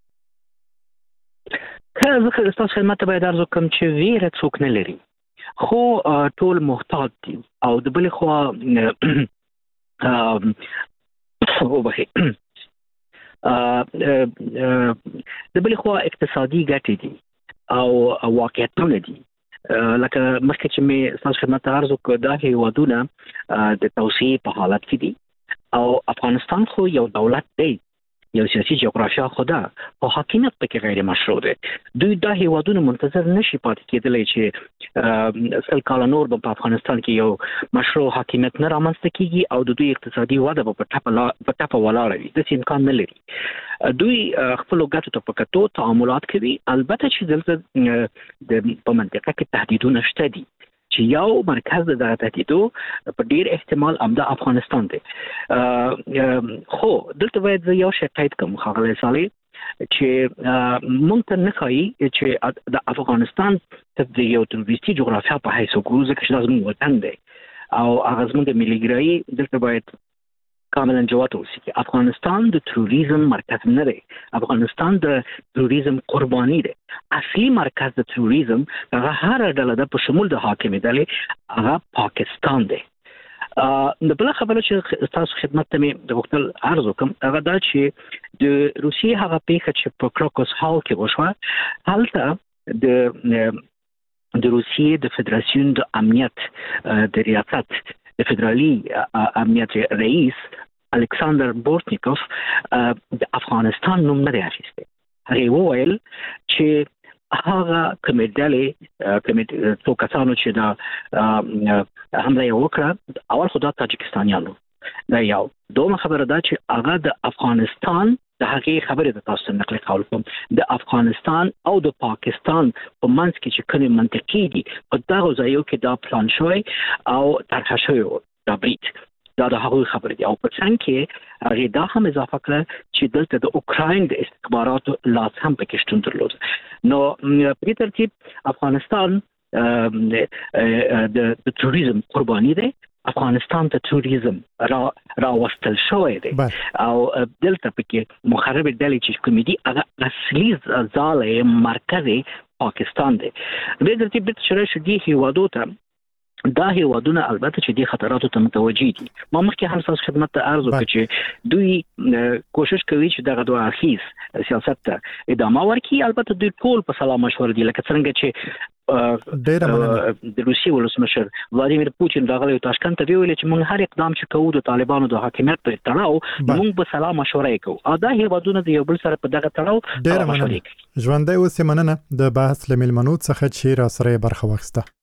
که زه تاسو خدمت ته باید عرض وکړم چې ویره څوک نه لري خو ټول محتاط دي او د بل خو او به د بل خو اقتصادي ګټې دي او واقعیتونه دي لکه مخکې چې مې تاسو خدمت ته عرض وکړ دا هیوادونه د توسعې په حالت کې دي او افغانستان خو یو دولت دی یو سیاسي جغرافیا خدا او حاکمیت پکې غیر مشروع دی دوی دا هیوادونه منتظر نشي پاتې کېدلی چې سل کال نور په افغانستان کې یو مشروع حاکمیت نه رامنځته کیږي او د دوی اقتصادي وده په ټاپه په ټاپه ولاړ وي د امکان نه لري دوی خپل ګټو ته پکتو تعاملات کوي البته چې دلته د په منطقه کې تهدیدونه شته دي چې یو مرکز د تهدیدو په ډیر احتمال امدا افغانستان دی خو دلته باید یو شی قید کوم خغلی صالح چې مونږ ته نه ښایي چې د افغانستان د یو تروریستي جغرافیا په حیث وګورو ځکه چې دا زموږ وطن دی او هغه زموږ د ملي ګرایي دلته باید کاملا جواب وسی افغانستان د تروریزم مرکز نه دی افغانستان د تروریزم قربانی دی اصلي مرکز د تروریزم هغه هر ډله د په شمول د حاکمې ډلې هغه پاکستان دی د بل خبره چې تاسو خدمت ته مې د وختل عرض وکم هغه دا چې د روسیې هغه پیښه چې په کراکوس هال کې وشوه هلته د د روسیې د فدراسیون د امنیت د ریاست د فدرالي امنیت رئیس الکساندر بورتنیکوف د افغانستان نوم نه دی اخیستی هغه وویل چې هغه کمیډالي کمیډ څو کسانو چې دا حمله وکړه اول خو دا تاجکستانیانو دا یو دومره خبره ده چې هغه د افغانستان د هغې خبرې د تاسو نقل کول کوم د افغانستان او د پاکستان په منځ کې چې کومې منطقي دي په دغه ځایو کې دا پلان شوی او طرح شوی دا برید دا د هغوی خبرې دي او په څنګ کې هغې دا هم اضافه کړه چې دلته د اوکراین د استخباراتو لاس هم پکې شتون درلود. نو په دې ترتیب افغانستان د توریزم قرباني دی. افغانستان ته توریزم را راوستل شوی دی او دلته پکې مخرب ډلې چې کومې دي هغه اصلي ځای مرکز پاکستان دی. په دې ترتیب د شرایطو دي هیوادو ته دا هیوادونه البته چې د خطراتو ته متوجي دي. ما مخکې هم تاسو خدمت ته عرض وکړ چې دوی کوشش کوي چې دغه دوه اړخیز سیاست ته ادامه ورکړي. البته دوی ټول په سلا مشوره دي لکه څنګه چې د روسي ولسمشر ولادیمیر پوتین راغلی تاشکند ته ویل چې موږ هر اقدام چې کوو د طالبانو د حاکمیت په تړاو موږ په سلا مشوره کوو. دا هیوادونه د یو بل سره په دغه تړاو
ډېر مننه. ژوندۍ اوسې مننه د بحث لملمنو څخه چې را سره برخه واخیسته.